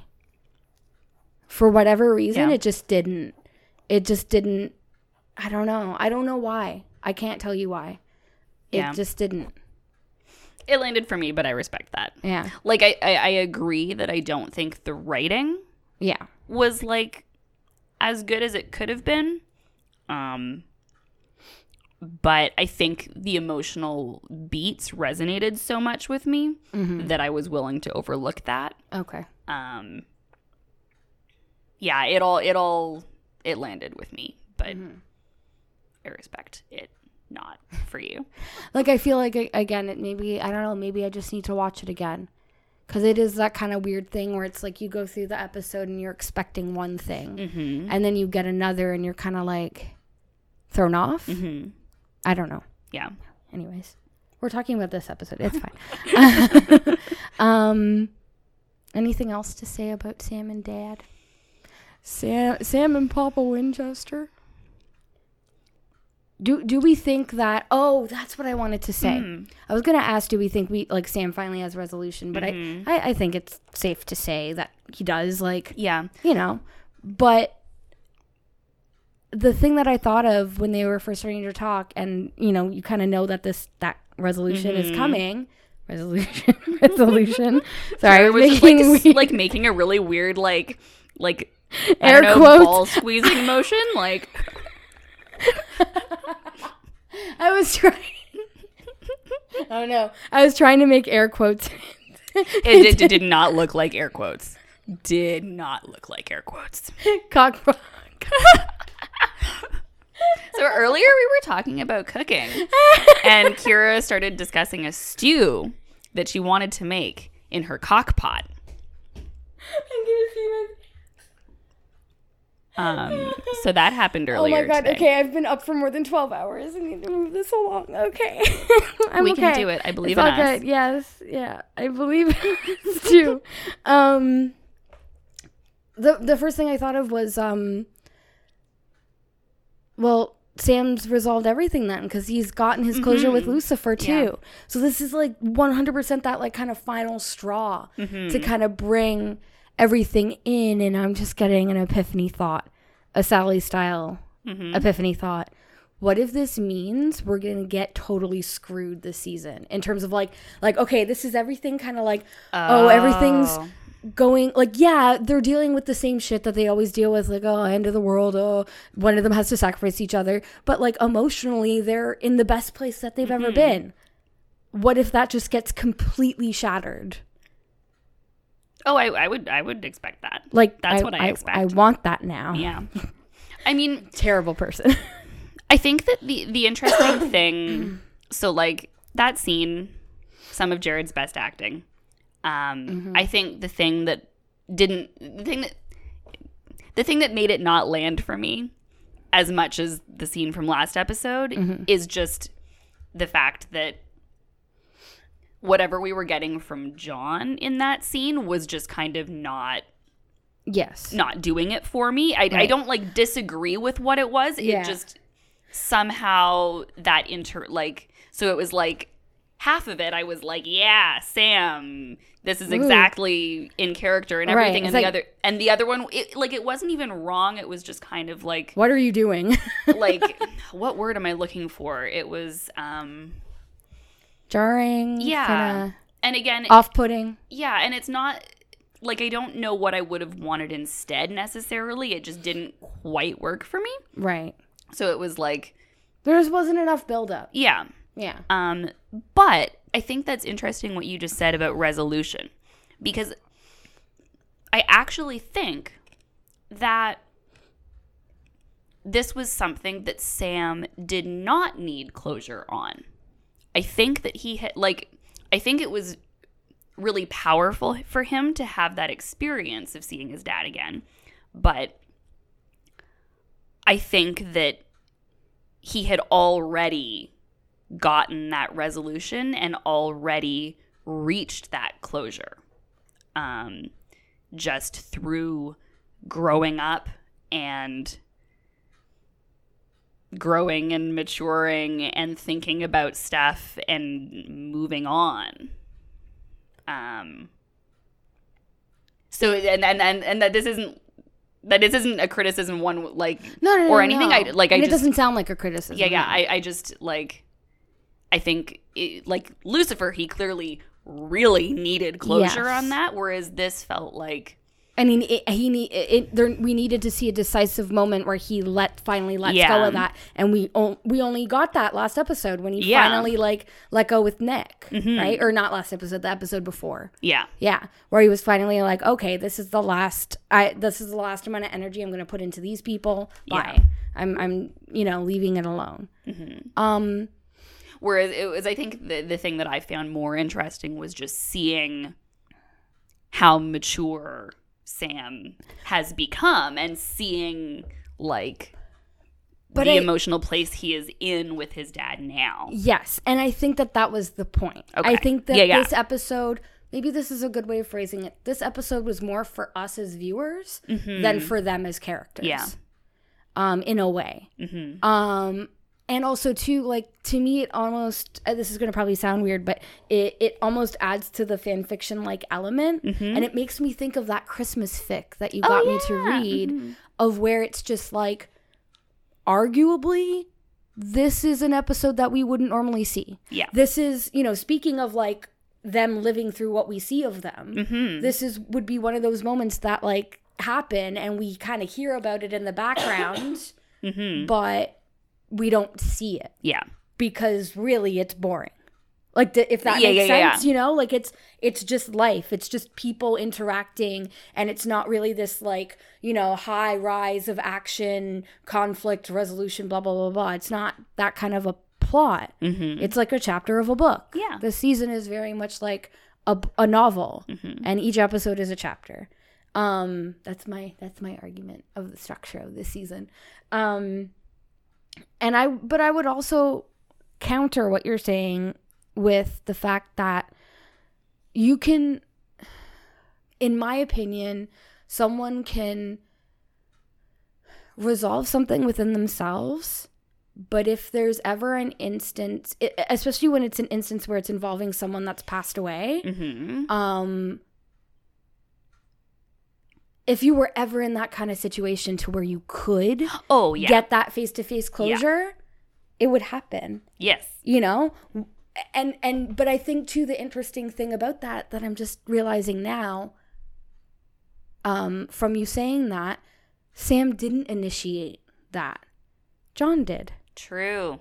For whatever reason, Yeah. it just didn't. It just didn't. I don't know. I don't know why. I can't tell you why. It Yeah. just didn't. It landed for me, but I respect that. Yeah. Like, I, I, I agree that I don't think the writing Yeah. was, like, as good as it could have been. Um, but I think the emotional beats resonated so much with me that I was willing to overlook that. Okay. Um, yeah, it all, it all, it landed with me, but I respect it not for you. Like, I feel like, a- again, it maybe, I don't know, maybe I just need to watch it again. Because it is that kind of weird thing where it's like you go through the episode and you're expecting one thing. Mm-hmm. And then you get another and you're kind of like thrown off. Mm-hmm. I don't know. Yeah. Anyways, we're talking about this episode. It's fine. um, anything else to say about Sam and Dad? Sam, Sam and Papa Winchester? Do do we think that, oh, that's what I wanted to say. Mm. I was going to ask, do we think we, like, Sam finally has resolution? But Mm-hmm. I, I, I think it's safe to say that he does, like, Yeah. you know. But the thing that I thought of when they were first starting to talk, and, you know, you kind of know that this, that resolution Mm-hmm. is coming. Resolution. Resolution. Sorry, It was just making like, s- weird- like making a really weird, like, like, I Air don't know, quotes. ball squeezing motion. Like, I was trying. I don't know. I was trying to make air quotes. it, it did not look like air quotes. Did not look like air quotes. Cock block. So earlier we were talking about cooking, and Kira started discussing a stew that she wanted to make in her cock pot. I'm gonna see my. Um, so that happened Oh earlier. my god. today. Okay, I've been up for more than twelve hours. I need to move this along. Okay. I'm We okay. can do it. I believe it's in all us. good. Yes. Yeah. I believe in us too. Um. The the first thing I thought of was um. Well, Sam's resolved everything then, because he's gotten his closure with Lucifer too. Yeah. So this is like one hundred percent that like kind of final straw Mm-hmm. to kind of bring everything in. And I'm just getting an epiphany thought, a Sally style Mm-hmm. epiphany thought. What if this means we're going to get totally screwed this season in terms of like, like, okay, this is everything kind of like, oh, everything's going like, yeah, they're dealing with the same shit that they always deal with, like, oh, end of the world, oh, one of them has to sacrifice each other, but like emotionally they're in the best place that they've ever been. What if that just gets completely shattered? Oh, I, I would I would expect that. Like, That's I, what I expect. I want that now. Yeah. I mean, Terrible person. I think that the the interesting thing, so like that scene, some of Jared's best acting. Um, Mm-hmm. I think the thing that didn't, the thing that, the thing that made it not land for me as much as the scene from last episode Mm-hmm. is just the fact that whatever we were getting from John in that scene was just kind of not Yes. not doing it for me. I, I Right. don't like disagree with what it was. Yeah. It just somehow that inter like so it was like half of it I was like, yeah, Sam, this is Ooh. exactly in character and Right. everything. It's And like- the other and the other one, it, like it wasn't even wrong. It was just kind of like What are you doing? like what word am I looking for? It was um Jarring. yeah. Kinda And again, off-putting. yeah, and it's not like I don't know what I would have wanted instead necessarily. It just didn't quite work for me. Right. So it was like, There just wasn't enough build-up. yeah. Yeah. Um, but I think that's interesting what you just said about resolution, because I actually think that this was something that Sam did not need closure on. I think that he had, like, I think it was really powerful for him to have that experience of seeing his dad again. But I think that he had already gotten that resolution and already reached that closure um, just through growing up and growing and maturing and thinking about stuff and moving on. Um, so and and and, and that this isn't that this isn't a criticism one like No, no, no, or no, anything. no. I like And I it just doesn't sound like a criticism. yeah yeah no. I I just like I think it, like Lucifer, he clearly really needed closure Yes. on that, whereas this felt like I mean, it, he need it, it. There, we needed to see a decisive moment where he let finally lets Yeah. go of that, and we o- we only got that last episode when he Yeah. finally like let go with Nick, Mhm. right? Or not last episode, the episode before. yeah Yeah, where he was finally like, okay, this is the last. I this is the last amount of energy I'm going to put into these people. Bye. Yeah. I'm I'm you know leaving it alone. Mhm. Um. Whereas it was, I think the the thing that I found more interesting was just seeing how mature Sam has become and seeing like But the I- emotional place he is in with his dad now. Yes, and I think that that was the point. Okay. I think that Yeah, yeah. this episode, maybe this is a good way of phrasing it. This episode was more for us as viewers than for them as characters. Yeah. Um, in a way. Mm-hmm. Um, And also, too, like, to me, it almost, uh, this is going to probably sound weird, but it, it almost adds to the fan fiction-like element. Mm-hmm. And it makes me think of that Christmas fic that you got oh, yeah. me to read, mm-hmm. of where it's just like, arguably, this is an episode that we wouldn't normally see. Yeah. This is, you know, speaking of, like, them living through what we see of them, mm-hmm. this is would be one of those moments that, like, happen, and we kind of hear about it in the background, mm-hmm. but we don't see it. Yeah. Because really it's boring. Like, the, if that yeah, makes yeah, sense, yeah. you know? Like, it's it's just life. It's just people interacting, and it's not really this, like, you know, high rise of action, conflict, resolution, blah, blah, blah, blah. It's not that kind of a plot. Mm-hmm. It's like a chapter of a book. Yeah. The season is very much like a, a novel, mm-hmm. and each episode is a chapter. Um, that's my that's my argument of the structure of this season. Um And I, but I would also counter what you're saying with the fact that you can, in my opinion, someone can resolve something within themselves. But if there's ever an instance, especially when it's an instance where it's involving someone that's passed away, mm-hmm. um, if you were ever in that kind of situation to where you could oh, yeah. get that face-to-face closure, yeah. it would happen. Yes. You know? And, and but I think, too, the interesting thing about that, that I'm just realizing now, um, from you saying that, Sam didn't initiate that. John did. True.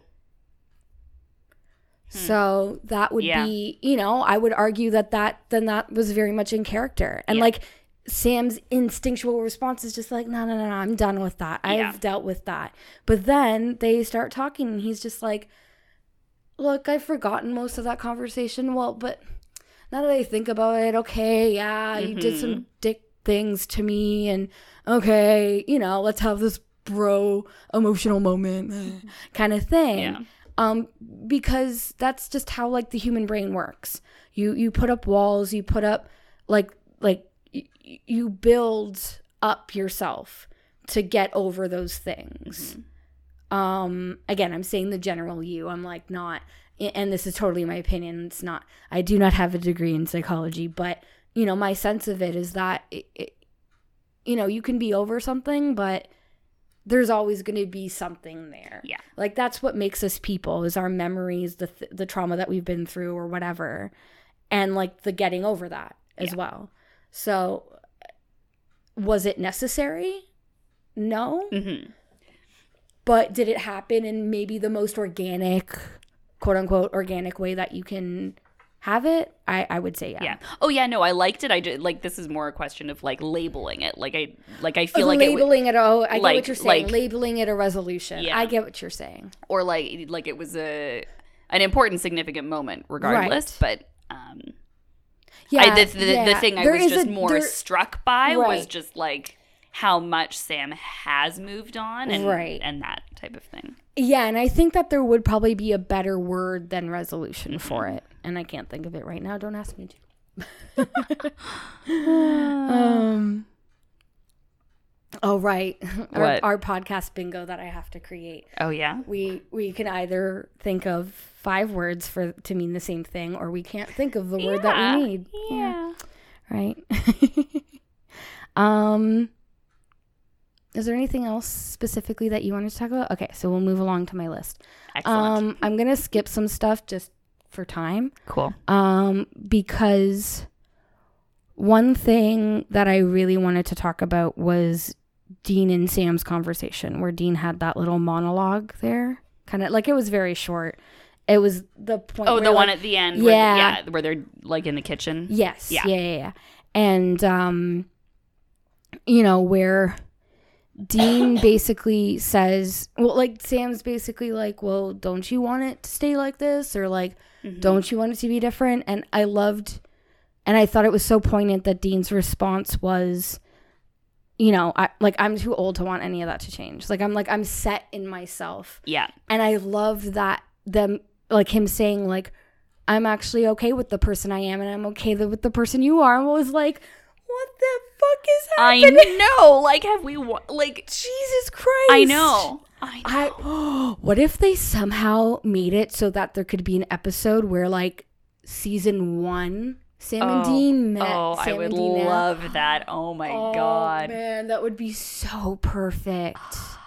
Hmm. So that would yeah. be, you know, I would argue that, that then that was very much in character. And, yeah. like, Sam's instinctual response is just like, no, no, no, no, I'm done with that. Yeah. I've dealt with that. But then they start talking, and he's just like, look, I've forgotten most of that conversation. Well, but now that I think about it, okay, yeah, mm-hmm. you did some dick things to me, and okay, you know, let's have this bro emotional moment kind of thing. Yeah. Um, because that's just how, like, the human brain works. You you put up walls, you put up, like, like, you build up yourself to get over those things. Mm-hmm. Um, again, I'm saying the general you. I'm like not, and this is totally my opinion. It's not, I do not have a degree in psychology, but, you know, my sense of it is that, it, it, you know, you can be over something, but there's always going to be something there. Yeah. Like, that's what makes us people, is our memories, the th- the trauma that we've been through or whatever. And, like, the getting over that as yeah. well. So, was it necessary? No. Mm-hmm. But did it happen in maybe the most organic, quote unquote, organic way that you can have it? I, I would say yeah. Yeah. Oh yeah. No, I liked it. I did, like, this is more a question of, like, labeling it. Like I like I feel like labeling it. it oh, I like, get what you're saying. Like, labeling it a resolution. Yeah. I get what you're saying. Or like like it was a an important, significant moment, regardless. Right. But um, yeah. I, the the, yeah. the thing I there was just a, more there, struck by right. was just like how much Sam has moved on, and right. and that type of thing. Yeah, and I think that there would probably be a better word than resolution mm-hmm. for it. And I can't think of it right now. Don't ask me to. um, oh, right. Our, our podcast bingo that I have to create. Oh, yeah? We we can either think of five words for to mean the same thing, or we can't think of the word yeah. that we need. Yeah. yeah. Right. um, is there anything else specifically that you wanted to talk about? Okay, so we'll move along to my list. Excellent. Um, I'm going to skip some stuff just for time. Cool. Um, because one thing that I really wanted to talk about was Dean and Sam's conversation, where Dean had that little monologue there. Kind of like, it was very short. It was the point. Oh, where, the like, one at the end. Yeah. Where, yeah. Where they're like in the kitchen. Yes. Yeah. Yeah. Yeah. yeah. And, um, you know, where Dean basically says, well, like, Sam's basically like, well, don't you want it to stay like this? Or like, mm-hmm. don't you want it to be different? And I loved, and I thought it was so poignant that Dean's response was, you know, I like, I'm too old to want any of that to change. Like, I'm like, I'm set in myself. Yeah. And I loved that, them, like, him saying, like, I'm actually okay with the person I am, and I'm okay with the person you are. And I was like, what the fuck is happened? I know. Like, have we, wa- like, Jesus Christ. I know. I know. I, what if they somehow made it so that there could be an episode where, like, season one, Sam oh, and Dean met Oh, Sam I would and Dean now? love that. Oh, my Oh, God. man, that would be so perfect.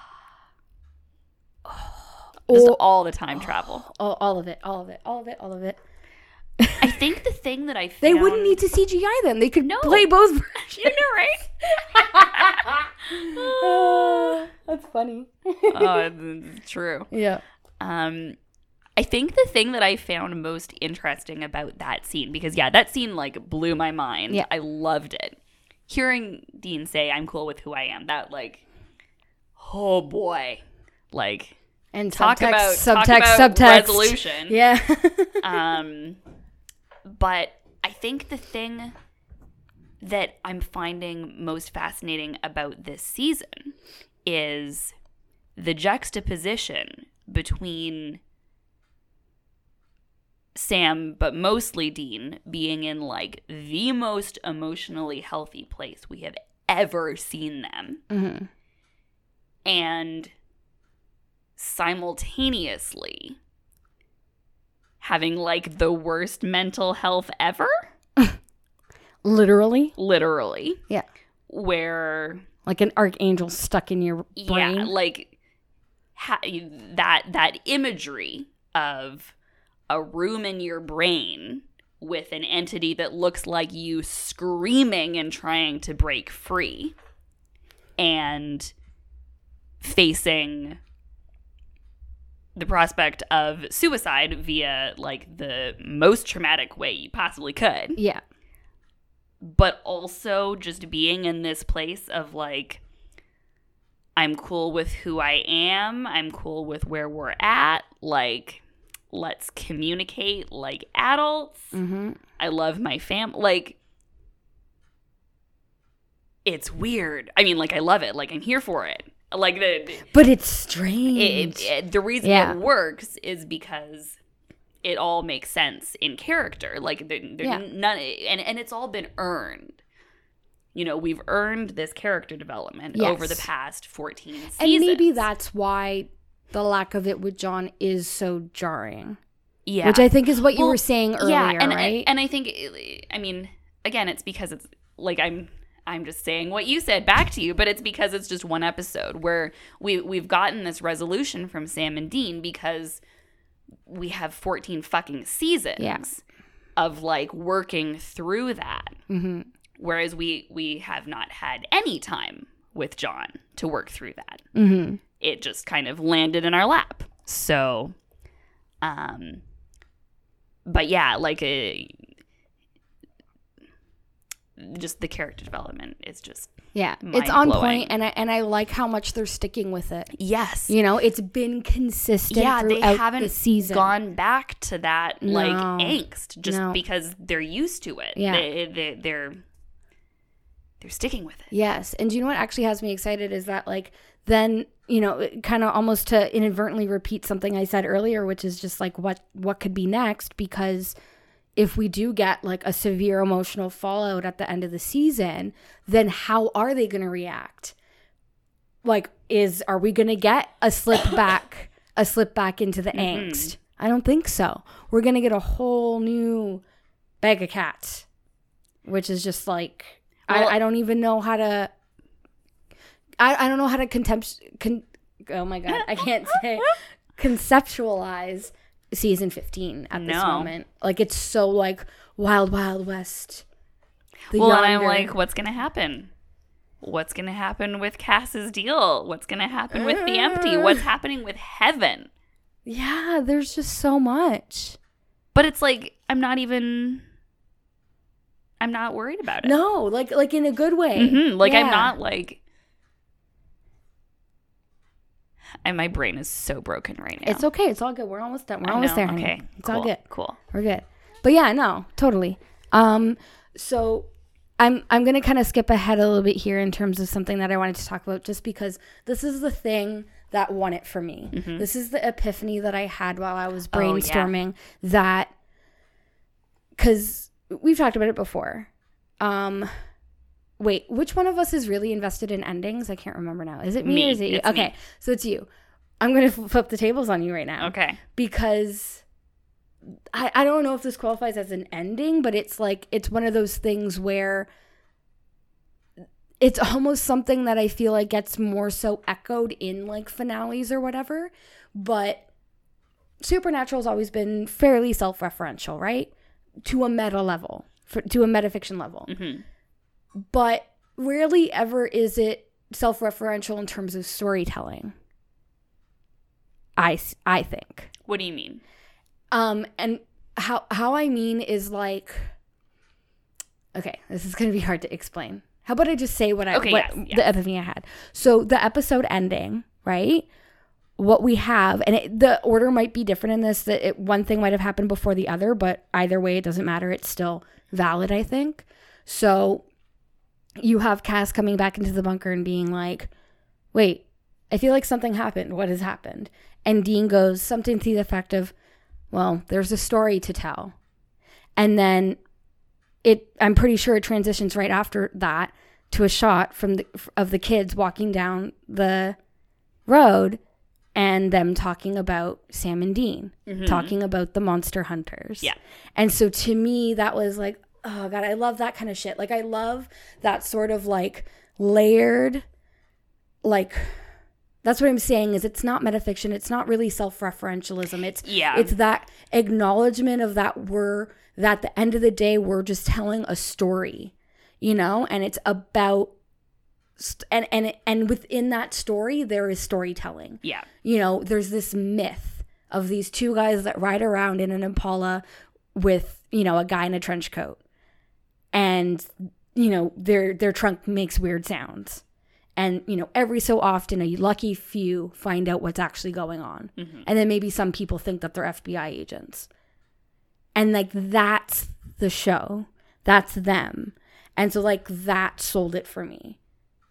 Just Oh, all the time travel. all, all of it, all of it, all of it, all of it. I think the thing that I found... They wouldn't need to C G I them. They could No. play both versions. You know, right? Oh, that's funny. Oh, it's true. Yeah. Um, I think the thing that I found most interesting about that scene, because, yeah, that scene, like, blew my mind. Yeah. I loved it. Hearing Dean say, I'm cool with who I am, that, like, oh, boy. Like... And Talk subtext, about subtext, talk about subtext. resolution. Yeah. um, but I think the thing that I'm finding most fascinating about this season is the juxtaposition between Sam, but mostly Dean, being in like the most emotionally healthy place we have ever seen them, Mm-hmm. and simultaneously having like the worst mental health ever. Literally. Literally. Yeah. Where Like an archangel stuck in your brain. yeah, like ha- that that imagery of a room in your brain with an entity that looks like you screaming and trying to break free and facing the prospect of suicide via like the most traumatic way you possibly could. Yeah. But also just being in this place of like, I'm cool with who I am. I'm cool with where we're at. Like, let's communicate like adults. Mm-hmm. I love my fam. Like, it's weird. I mean, like, I love it. Like, I'm here for it. Like, the But it's strange. it, it, the reason Yeah. it works is because it all makes sense in character. Like, there, there Yeah. none, and and it's all been earned. You know, we've earned this character development Yes. over the past fourteen seasons. And maybe that's why the lack of it with John is so jarring. yeah, Which I think is what you Well, were saying earlier, yeah, and, right? and I think, I mean, again, it's because it's like I'm. I'm just saying what you said back to you, but it's because it's just one episode where we we've gotten this resolution from Sam and Dean because we have fourteen fucking seasons Yeah. of like working through that. Mm-hmm. Whereas we we have not had any time with John to work through that. Mm-hmm. It just kind of landed in our lap. So, um, but yeah, like a. Just the character development is just Yeah, it's on mind-blowing. point, and I and I like how much they're sticking with it. yes, You know, it's been consistent. yeah. They throughout haven't the season. gone back to that like No. angst just No. because they're used to it. Yeah. they, they, they're they're sticking with it. Yes, and do you know what actually has me excited is that like then you know kind of almost to inadvertently repeat something I said earlier, which is just like what what could be next, because if we do get like a severe emotional fallout at the end of the season, then how are they going to react? Like, is are we going to get a slip back, a slip back into the Mm-hmm. angst? I don't think so. We're going to get a whole new bag of cats, which is just like Well- I, I don't even know how to. I, I don't know how to contempt. Con, oh my god, I can't say conceptualize season fifteen at this No. moment. Like, it's so like Wild Wild West. The Well, and I'm yonder- like, what's gonna happen? What's gonna happen with Cass's deal? What's gonna happen with the empty? What's happening with heaven? yeah, there's just so much. But it's like I'm not even. I'm not worried about it. No, like like in a good way. Mhm, like I'm Yeah. not like. And my brain is so broken right now. It's okay. It's all good. We're almost done. We're I almost know, there. honey. Okay, It's cool, all good. Cool. We're good. But yeah, no, totally. Um, so I'm I'm gonna kind of skip ahead a little bit here in terms of something that I wanted to talk about, just because this is the thing that won it for me. Mm-hmm. This is the epiphany that I had while I was Oh, yeah. brainstorming that, because we've talked about it before. Um, wait, which one of us is really invested in endings? I can't remember now. Is it me, Me. or is it you? It's Okay, me. so it's you. I'm going to flip the tables on you right now. Okay. Because I, I don't know if this qualifies as an ending, but it's like, it's one of those things where it's almost something that I feel like gets more so echoed in like finales or whatever. But Supernatural's always been fairly self-referential, right? To a meta level, for, to a metafiction level. Mm-hmm. But rarely ever is it self-referential in terms of storytelling. I, I think. What do you mean? Um, and how how I mean is like, okay, this is going to be hard to explain. How about I just say what I Okay, what yes, yes. the epiphany I had. So the episode ending, right? What we have, and it, the order might be different in this. That it, one thing might have happened before the other, but either way, it doesn't matter. It's still valid, I think. So you have Cass coming back into the bunker and being like, "Wait, I feel like something happened. What has happened?" And Dean goes something to the effect of, well, there's a story to tell. And then it, I'm pretty sure it transitions right after that to a shot from the, of the kids walking down the road and them talking about Sam and Dean, Mm-hmm. talking about the monster hunters. Yeah. And so to me, that was like, oh God, I love that kind of shit. Like I love that sort of like layered, like, that's what I'm saying is it's not metafiction. It's not really self-referentialism. It's Yeah. It's that acknowledgement of that we're, that at the end of the day, we're just telling a story, you know, and it's about, st- and, and, and within that story, there is storytelling. Yeah. You know, there's this myth of these two guys that ride around in an Impala with, you know, a guy in a trench coat. And, you know, their their trunk makes weird sounds. And, you know, every so often, a lucky few find out what's actually going on. Mm-hmm. And then maybe some people think that they're F B I agents. And, like, that's the show. That's them. And so, like, that sold it for me.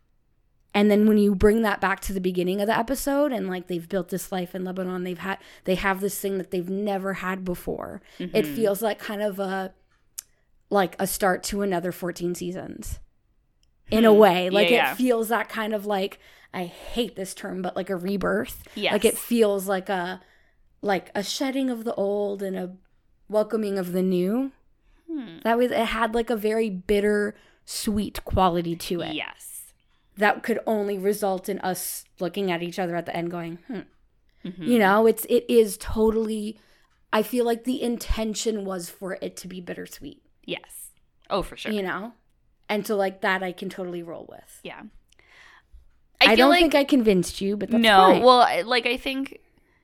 And then when you bring that back to the beginning of the episode and, like, they've built this life in Lebanon, they've had, they have this thing that they've never had before. Mm-hmm. It feels like kind of a, like, a start to another fourteen seasons. In a way, like yeah, yeah. it feels that kind of like, I hate this term, but like a rebirth. Yes. Like it feels like a, like a shedding of the old and a welcoming of the new. Hmm. That was, it had like a very bitter, sweet quality to it. Yes. That could only result in us looking at each other at the end going, hmm. Mm-hmm. You know, it's, it is totally, I feel like the intention was for it to be bittersweet. Yes. Oh, for sure. You know? And so, like, that I can totally roll with. Yeah. I, I, feel don't like, think I convinced you, but that's no. fine. Well, I- like I think,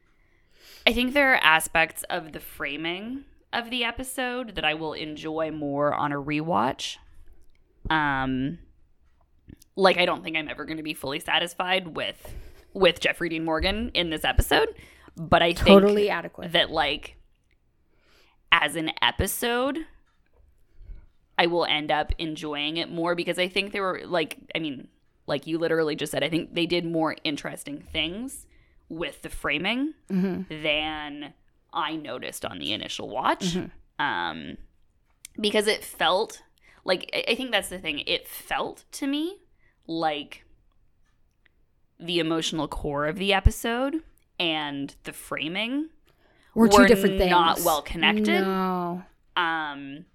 I think there are aspects of the framing of the episode that I will enjoy more on a rewatch. Um, like I don't think I'm ever going to be fully satisfied with with Jeffrey Dean Morgan in this episode, but I think Totally adequate. that like as an episode, I will end up enjoying it more because I think there were like, I mean, like you literally just said, I think they did more interesting things with the framing Mm-hmm. than I noticed on the initial watch. Mm-hmm. Um, because it felt like, I, I think that's the thing. It felt to me like the emotional core of the episode and the framing We're two were different things. not well connected. No. Um,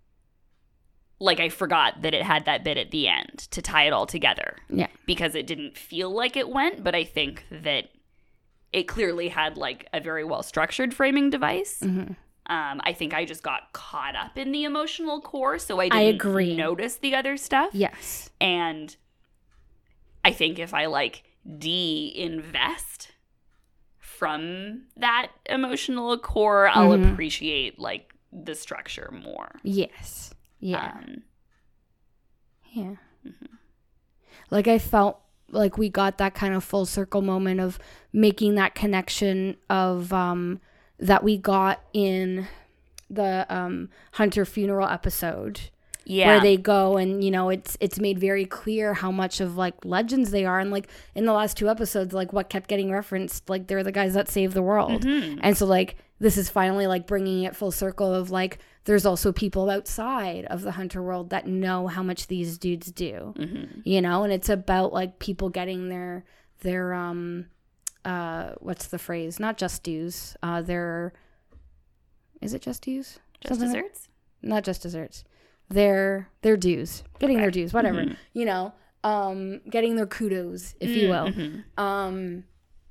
like I forgot that it had that bit at the end to tie it all together Yeah. because it didn't feel like it went, but I think that it clearly had like a very well structured framing device. Mm-hmm. Um, I think I just got caught up in the emotional core, so I didn't I agree. notice the other stuff. Yes. And I think if I like de-invest from that emotional core, I'll Mhm. appreciate like the structure more. Yes. Yeah. Um, yeah. mhm. Like I felt like we got that kind of full circle moment of making that connection of um that we got in the um Hunter funeral episode. Yeah. Where they go and, you know, it's it's made very clear how much of, like, legends they are. And, like, in the last two episodes, like, what kept getting referenced, like, they're the guys that saved the world. Mhm. And so, like, this is finally, like, bringing it full circle of, like, there's also people outside of the hunter world that know how much these dudes do, Mm-hmm. you know, and it's about like people getting their, their, um, uh, what's the phrase? Not just dues. Uh, their, is it just dues? Just Something like- desserts? not just desserts. Their, their dues, getting Okay. their dues, whatever, Mm-hmm. you know, um, getting their kudos, if you will. Mm-hmm. Um,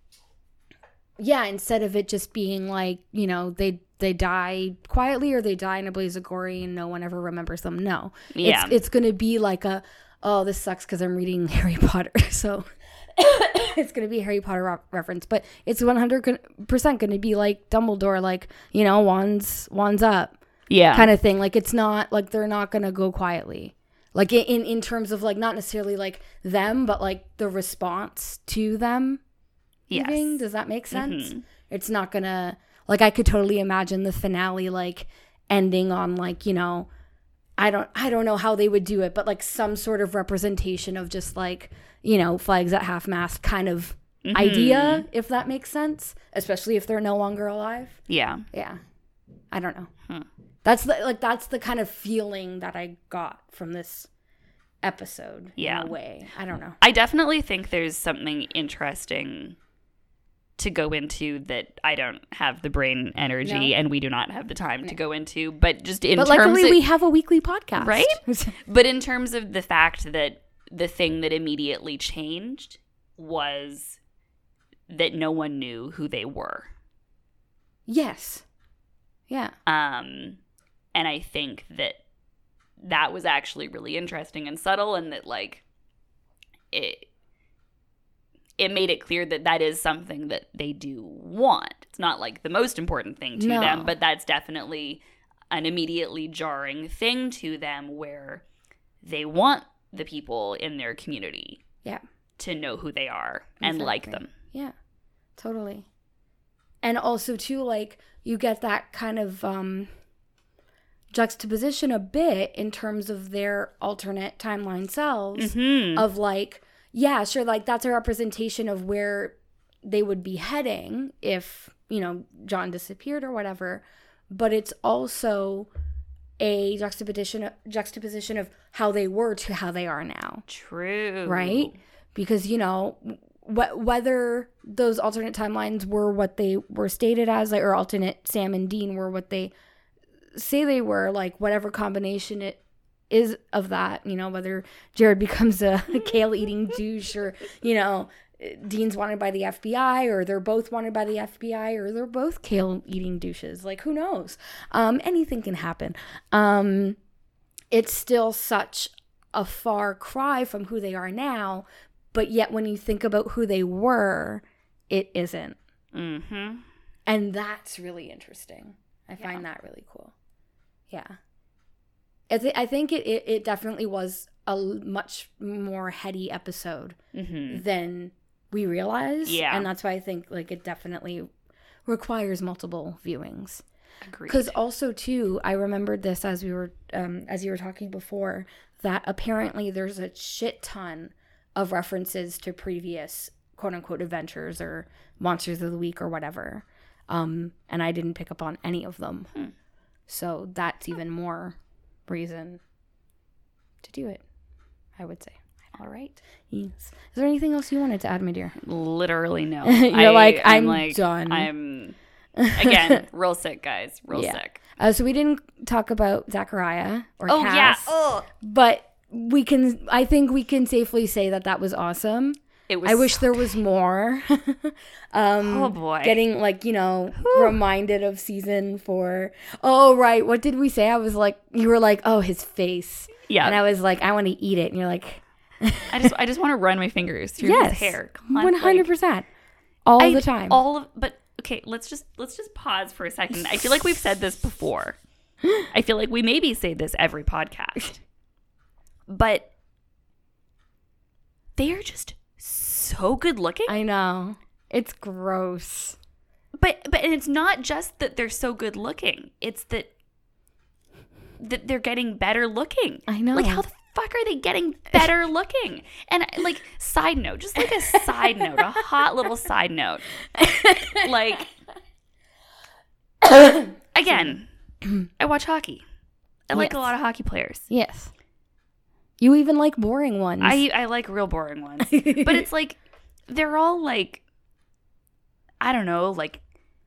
yeah, instead of it just being like, you know, they they die quietly or they die in a blaze of glory and no one ever remembers them. No. Yeah. It's, it's going to be like a, oh, this sucks because I'm reading Harry Potter. So it's going to be a Harry Potter ro- reference. But it's one hundred percent going to be like Dumbledore, like, you know, wands, wands up Yeah. kind of thing. Like, it's not, like, they're not going to go quietly. Like, in, in terms of, like, not necessarily, like, them, but, like, the response to them. Yes. Leaving. Does that make sense? Mhm. It's not gonna, like, I could totally imagine the finale like ending on like, you know, I don't I don't know how they would do it, but like some sort of representation of just like, you know, flags at half mast kind of Mhm. idea, if that makes sense, especially if they're no longer alive. Yeah. Yeah. I don't know. Hmm. That's the, like that's the kind of feeling that I got from this episode Yeah. in a way. I don't know. I definitely think there's something interesting to go into that I don't have the brain energy No. and we do not have the time to go into, but just in But terms luckily of, we have a weekly podcast. Right? but in terms of the fact that the thing that immediately changed was that no one knew who they were. Yes. Yeah. Um, and I think that that was actually really interesting and subtle, and that like it it made it clear that that is something that they do want. It's not like the most important thing to No. them, but that's definitely an immediately jarring thing to them where they want the people in their community Yeah. to know who they are and like Exactly. them. Yeah. Totally. And also too, like, you get that kind of um juxtaposition a bit in terms of their alternate timeline selves Mm-hmm. of like, yeah, sure, like that's a representation of where they would be heading if, you know, John disappeared or whatever, but it's also a juxtaposition juxtaposition of how they were to how they are now. True. Right? Because, you know, wh- whether those alternate timelines were what they were stated as, like, or alternate Sam and Dean were what they say they were, like, whatever combination it is of that, you know, whether Jared becomes a kale-eating douche or, you know, Dean's wanted by the F B I, or they're both wanted by the F B I, or they're both kale-eating douches. Like, who knows? Um, anything can happen. Um, it's still such a far cry from who they are now, but yet when you think about who they were, it isn't. Mm-hmm. And that's really interesting. I find Yeah. that really cool. Yeah. I, th- I think it, it, it definitely was a l- much more heady episode Mm-hmm. than we realize. Yeah. And that's why I think like it definitely requires multiple viewings. Agreed. Because also too, I remembered this as we were um, as you were talking before, that apparently there's a shit ton of references to previous quote unquote adventures or monsters of the week or whatever. Um, and I didn't pick up on any of them. Hmm. So that's even more reason to do it, I would say. All right. Yes. Is there anything else you wanted to add, my dear? Literally no. You're like, I'm done. I'm again real sick, guys. Real Yeah. sick. Uh, so we didn't talk about Zachariah or Oh yeah. Cass, Oh, but we can. I think we can safely say that that was awesome. it was. I wish so there was more. um, Oh, boy. Getting like you know reminded of season four. Oh right, what did we say? I was like, you were like, oh his face. Yeah. And I was like, I want to eat it, and you're like, I just I just want to run my fingers through yes, his hair. one hundred percent, all I- the time. All of but okay, let's just let's just pause for a second. I feel like we've said this before. I feel like we maybe say this every podcast. But they are just so good looking. I know, it's gross. But but it's not just that they're so good looking. It's that that they're getting better looking. I know. Like how the fuck are they getting better looking? And like side note, just like a side note, a hot little side note. Like again, I watch hockey. I like Yes. a lot of hockey players. Yes. You even like boring ones. I I like real boring ones. But it's like they're all like I don't know, like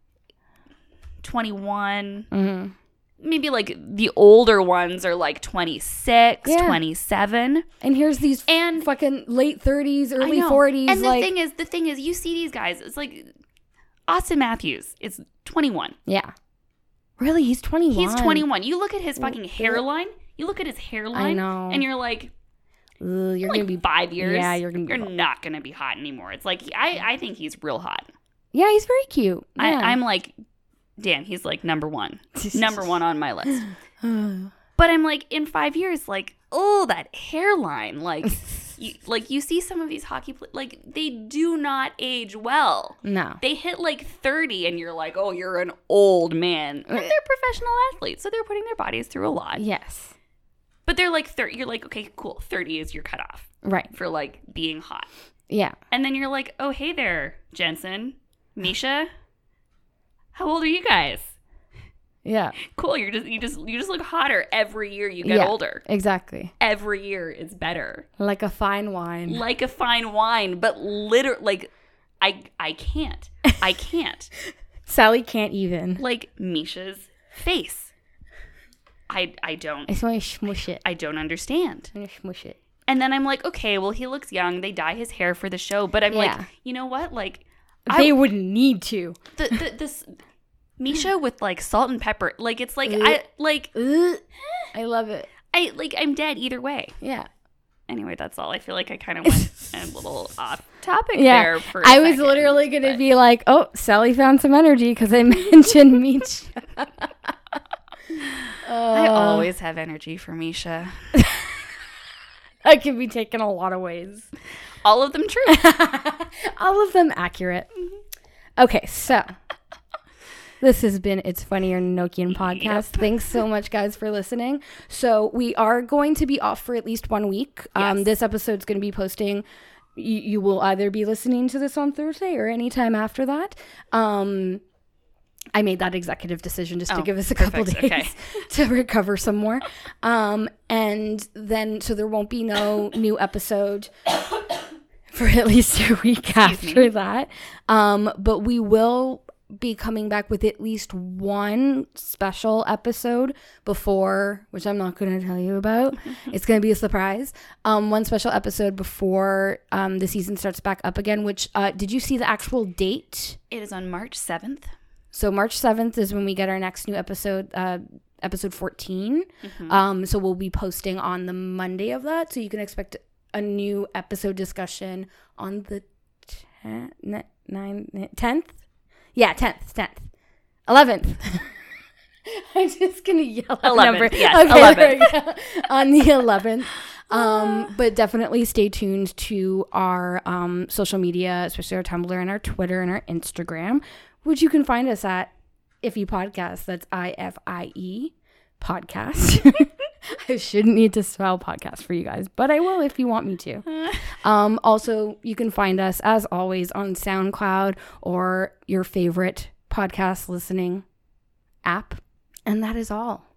twenty-one. Mm-hmm. Maybe like the older ones are like twenty-six, Yeah. twenty-seven. And here's these And fucking late thirties, I early know. forties. And the like, thing is, the thing is, you see these guys. It's like Austin Matthews is twenty-one. yeah. Really? He's twenty-one? He's twenty-one. You look at his fucking hairline. You look at his hairline. I know. And you're like, Ugh, you're like going to be... five years. Yeah, you're gonna be You're hot. not gonna be hot anymore. It's like I, I think he's real hot. Yeah, he's very cute. Yeah. I, I'm like, damn, he's like number one, number one on my list. But I'm like, in five years, like, oh, that hairline, like, you, like you see some of these hockey, pl- like they do not age well. No. They hit like thirty, and you're like, oh, you're an old man. And they're professional athletes, so they're putting their bodies through a lot. Yes. But they're like thirty. You're like, okay, cool. thirty is your cutoff Right. for like being hot. Yeah. And then you're like, oh, hey there, Jensen, Misha. How old are you guys? Yeah. Cool. You're just you just you just look hotter every year you get Yeah, older. Exactly. Every year is better. Like a fine wine. Like a fine wine, but literally, like, I I can't. I can't. Sally can't even. Like Misha's face. I I don't I just want to smush it. I don't understand. I want to smush it. And then I'm like, okay, well, he looks young. They dye his hair for the show, but I'm Yeah. like, you know what? Like, They I, wouldn't need to. the, the this Misha with like salt and pepper, like it's like I like Ugh. I love it. I like I'm dead either way. Yeah. Anyway, that's all. I feel like I kind of went a little off topic Yeah. there. For a I was second, literally going to but- be like, oh, Sally found some energy because I mentioned Meech. I always have energy for Misha. That can be taken a lot of ways. All of them true. All of them accurate. Okay, so this has been It's Funnier Nokian podcast. Yep. Thanks so much, guys, for listening. So we are going to be off for at least one week. Um, Yes. this episode's going to be posting. You, you will either be listening to this on Thursday or anytime after that. Um, I made that executive decision just to Oh, give us a couple days perfect. Okay. to recover some more. Um, and then, so there won't be no new episode for at least a week after me. that. Um, but we will be coming back with at least one special episode before, which I'm not going to tell you about. It's going to be a surprise. Um, one special episode before um, the season starts back up again, which, uh, did you see the actual date? It is on March seventh. So March seventh is when we get our next new episode, uh, episode fourteen. Mm-hmm. Um, so we'll be posting on the Monday of that. So you can expect a new episode discussion on the ten, nine, tenth? Yeah, tenth, tenth. eleventh. I'm just going to yell at the number. eleventh, yes, okay, eleventh. there we go. On the eleventh. Um, but definitely stay tuned to our um, social media, especially our Tumblr and our Twitter and our Instagram, which you can find us at Iffy Podcast. That's I F I E podcast. I shouldn't need to spell podcast for you guys, but I will if you want me to. Um, also, you can find us, as always, on SoundCloud or your favorite podcast listening app. And that is all.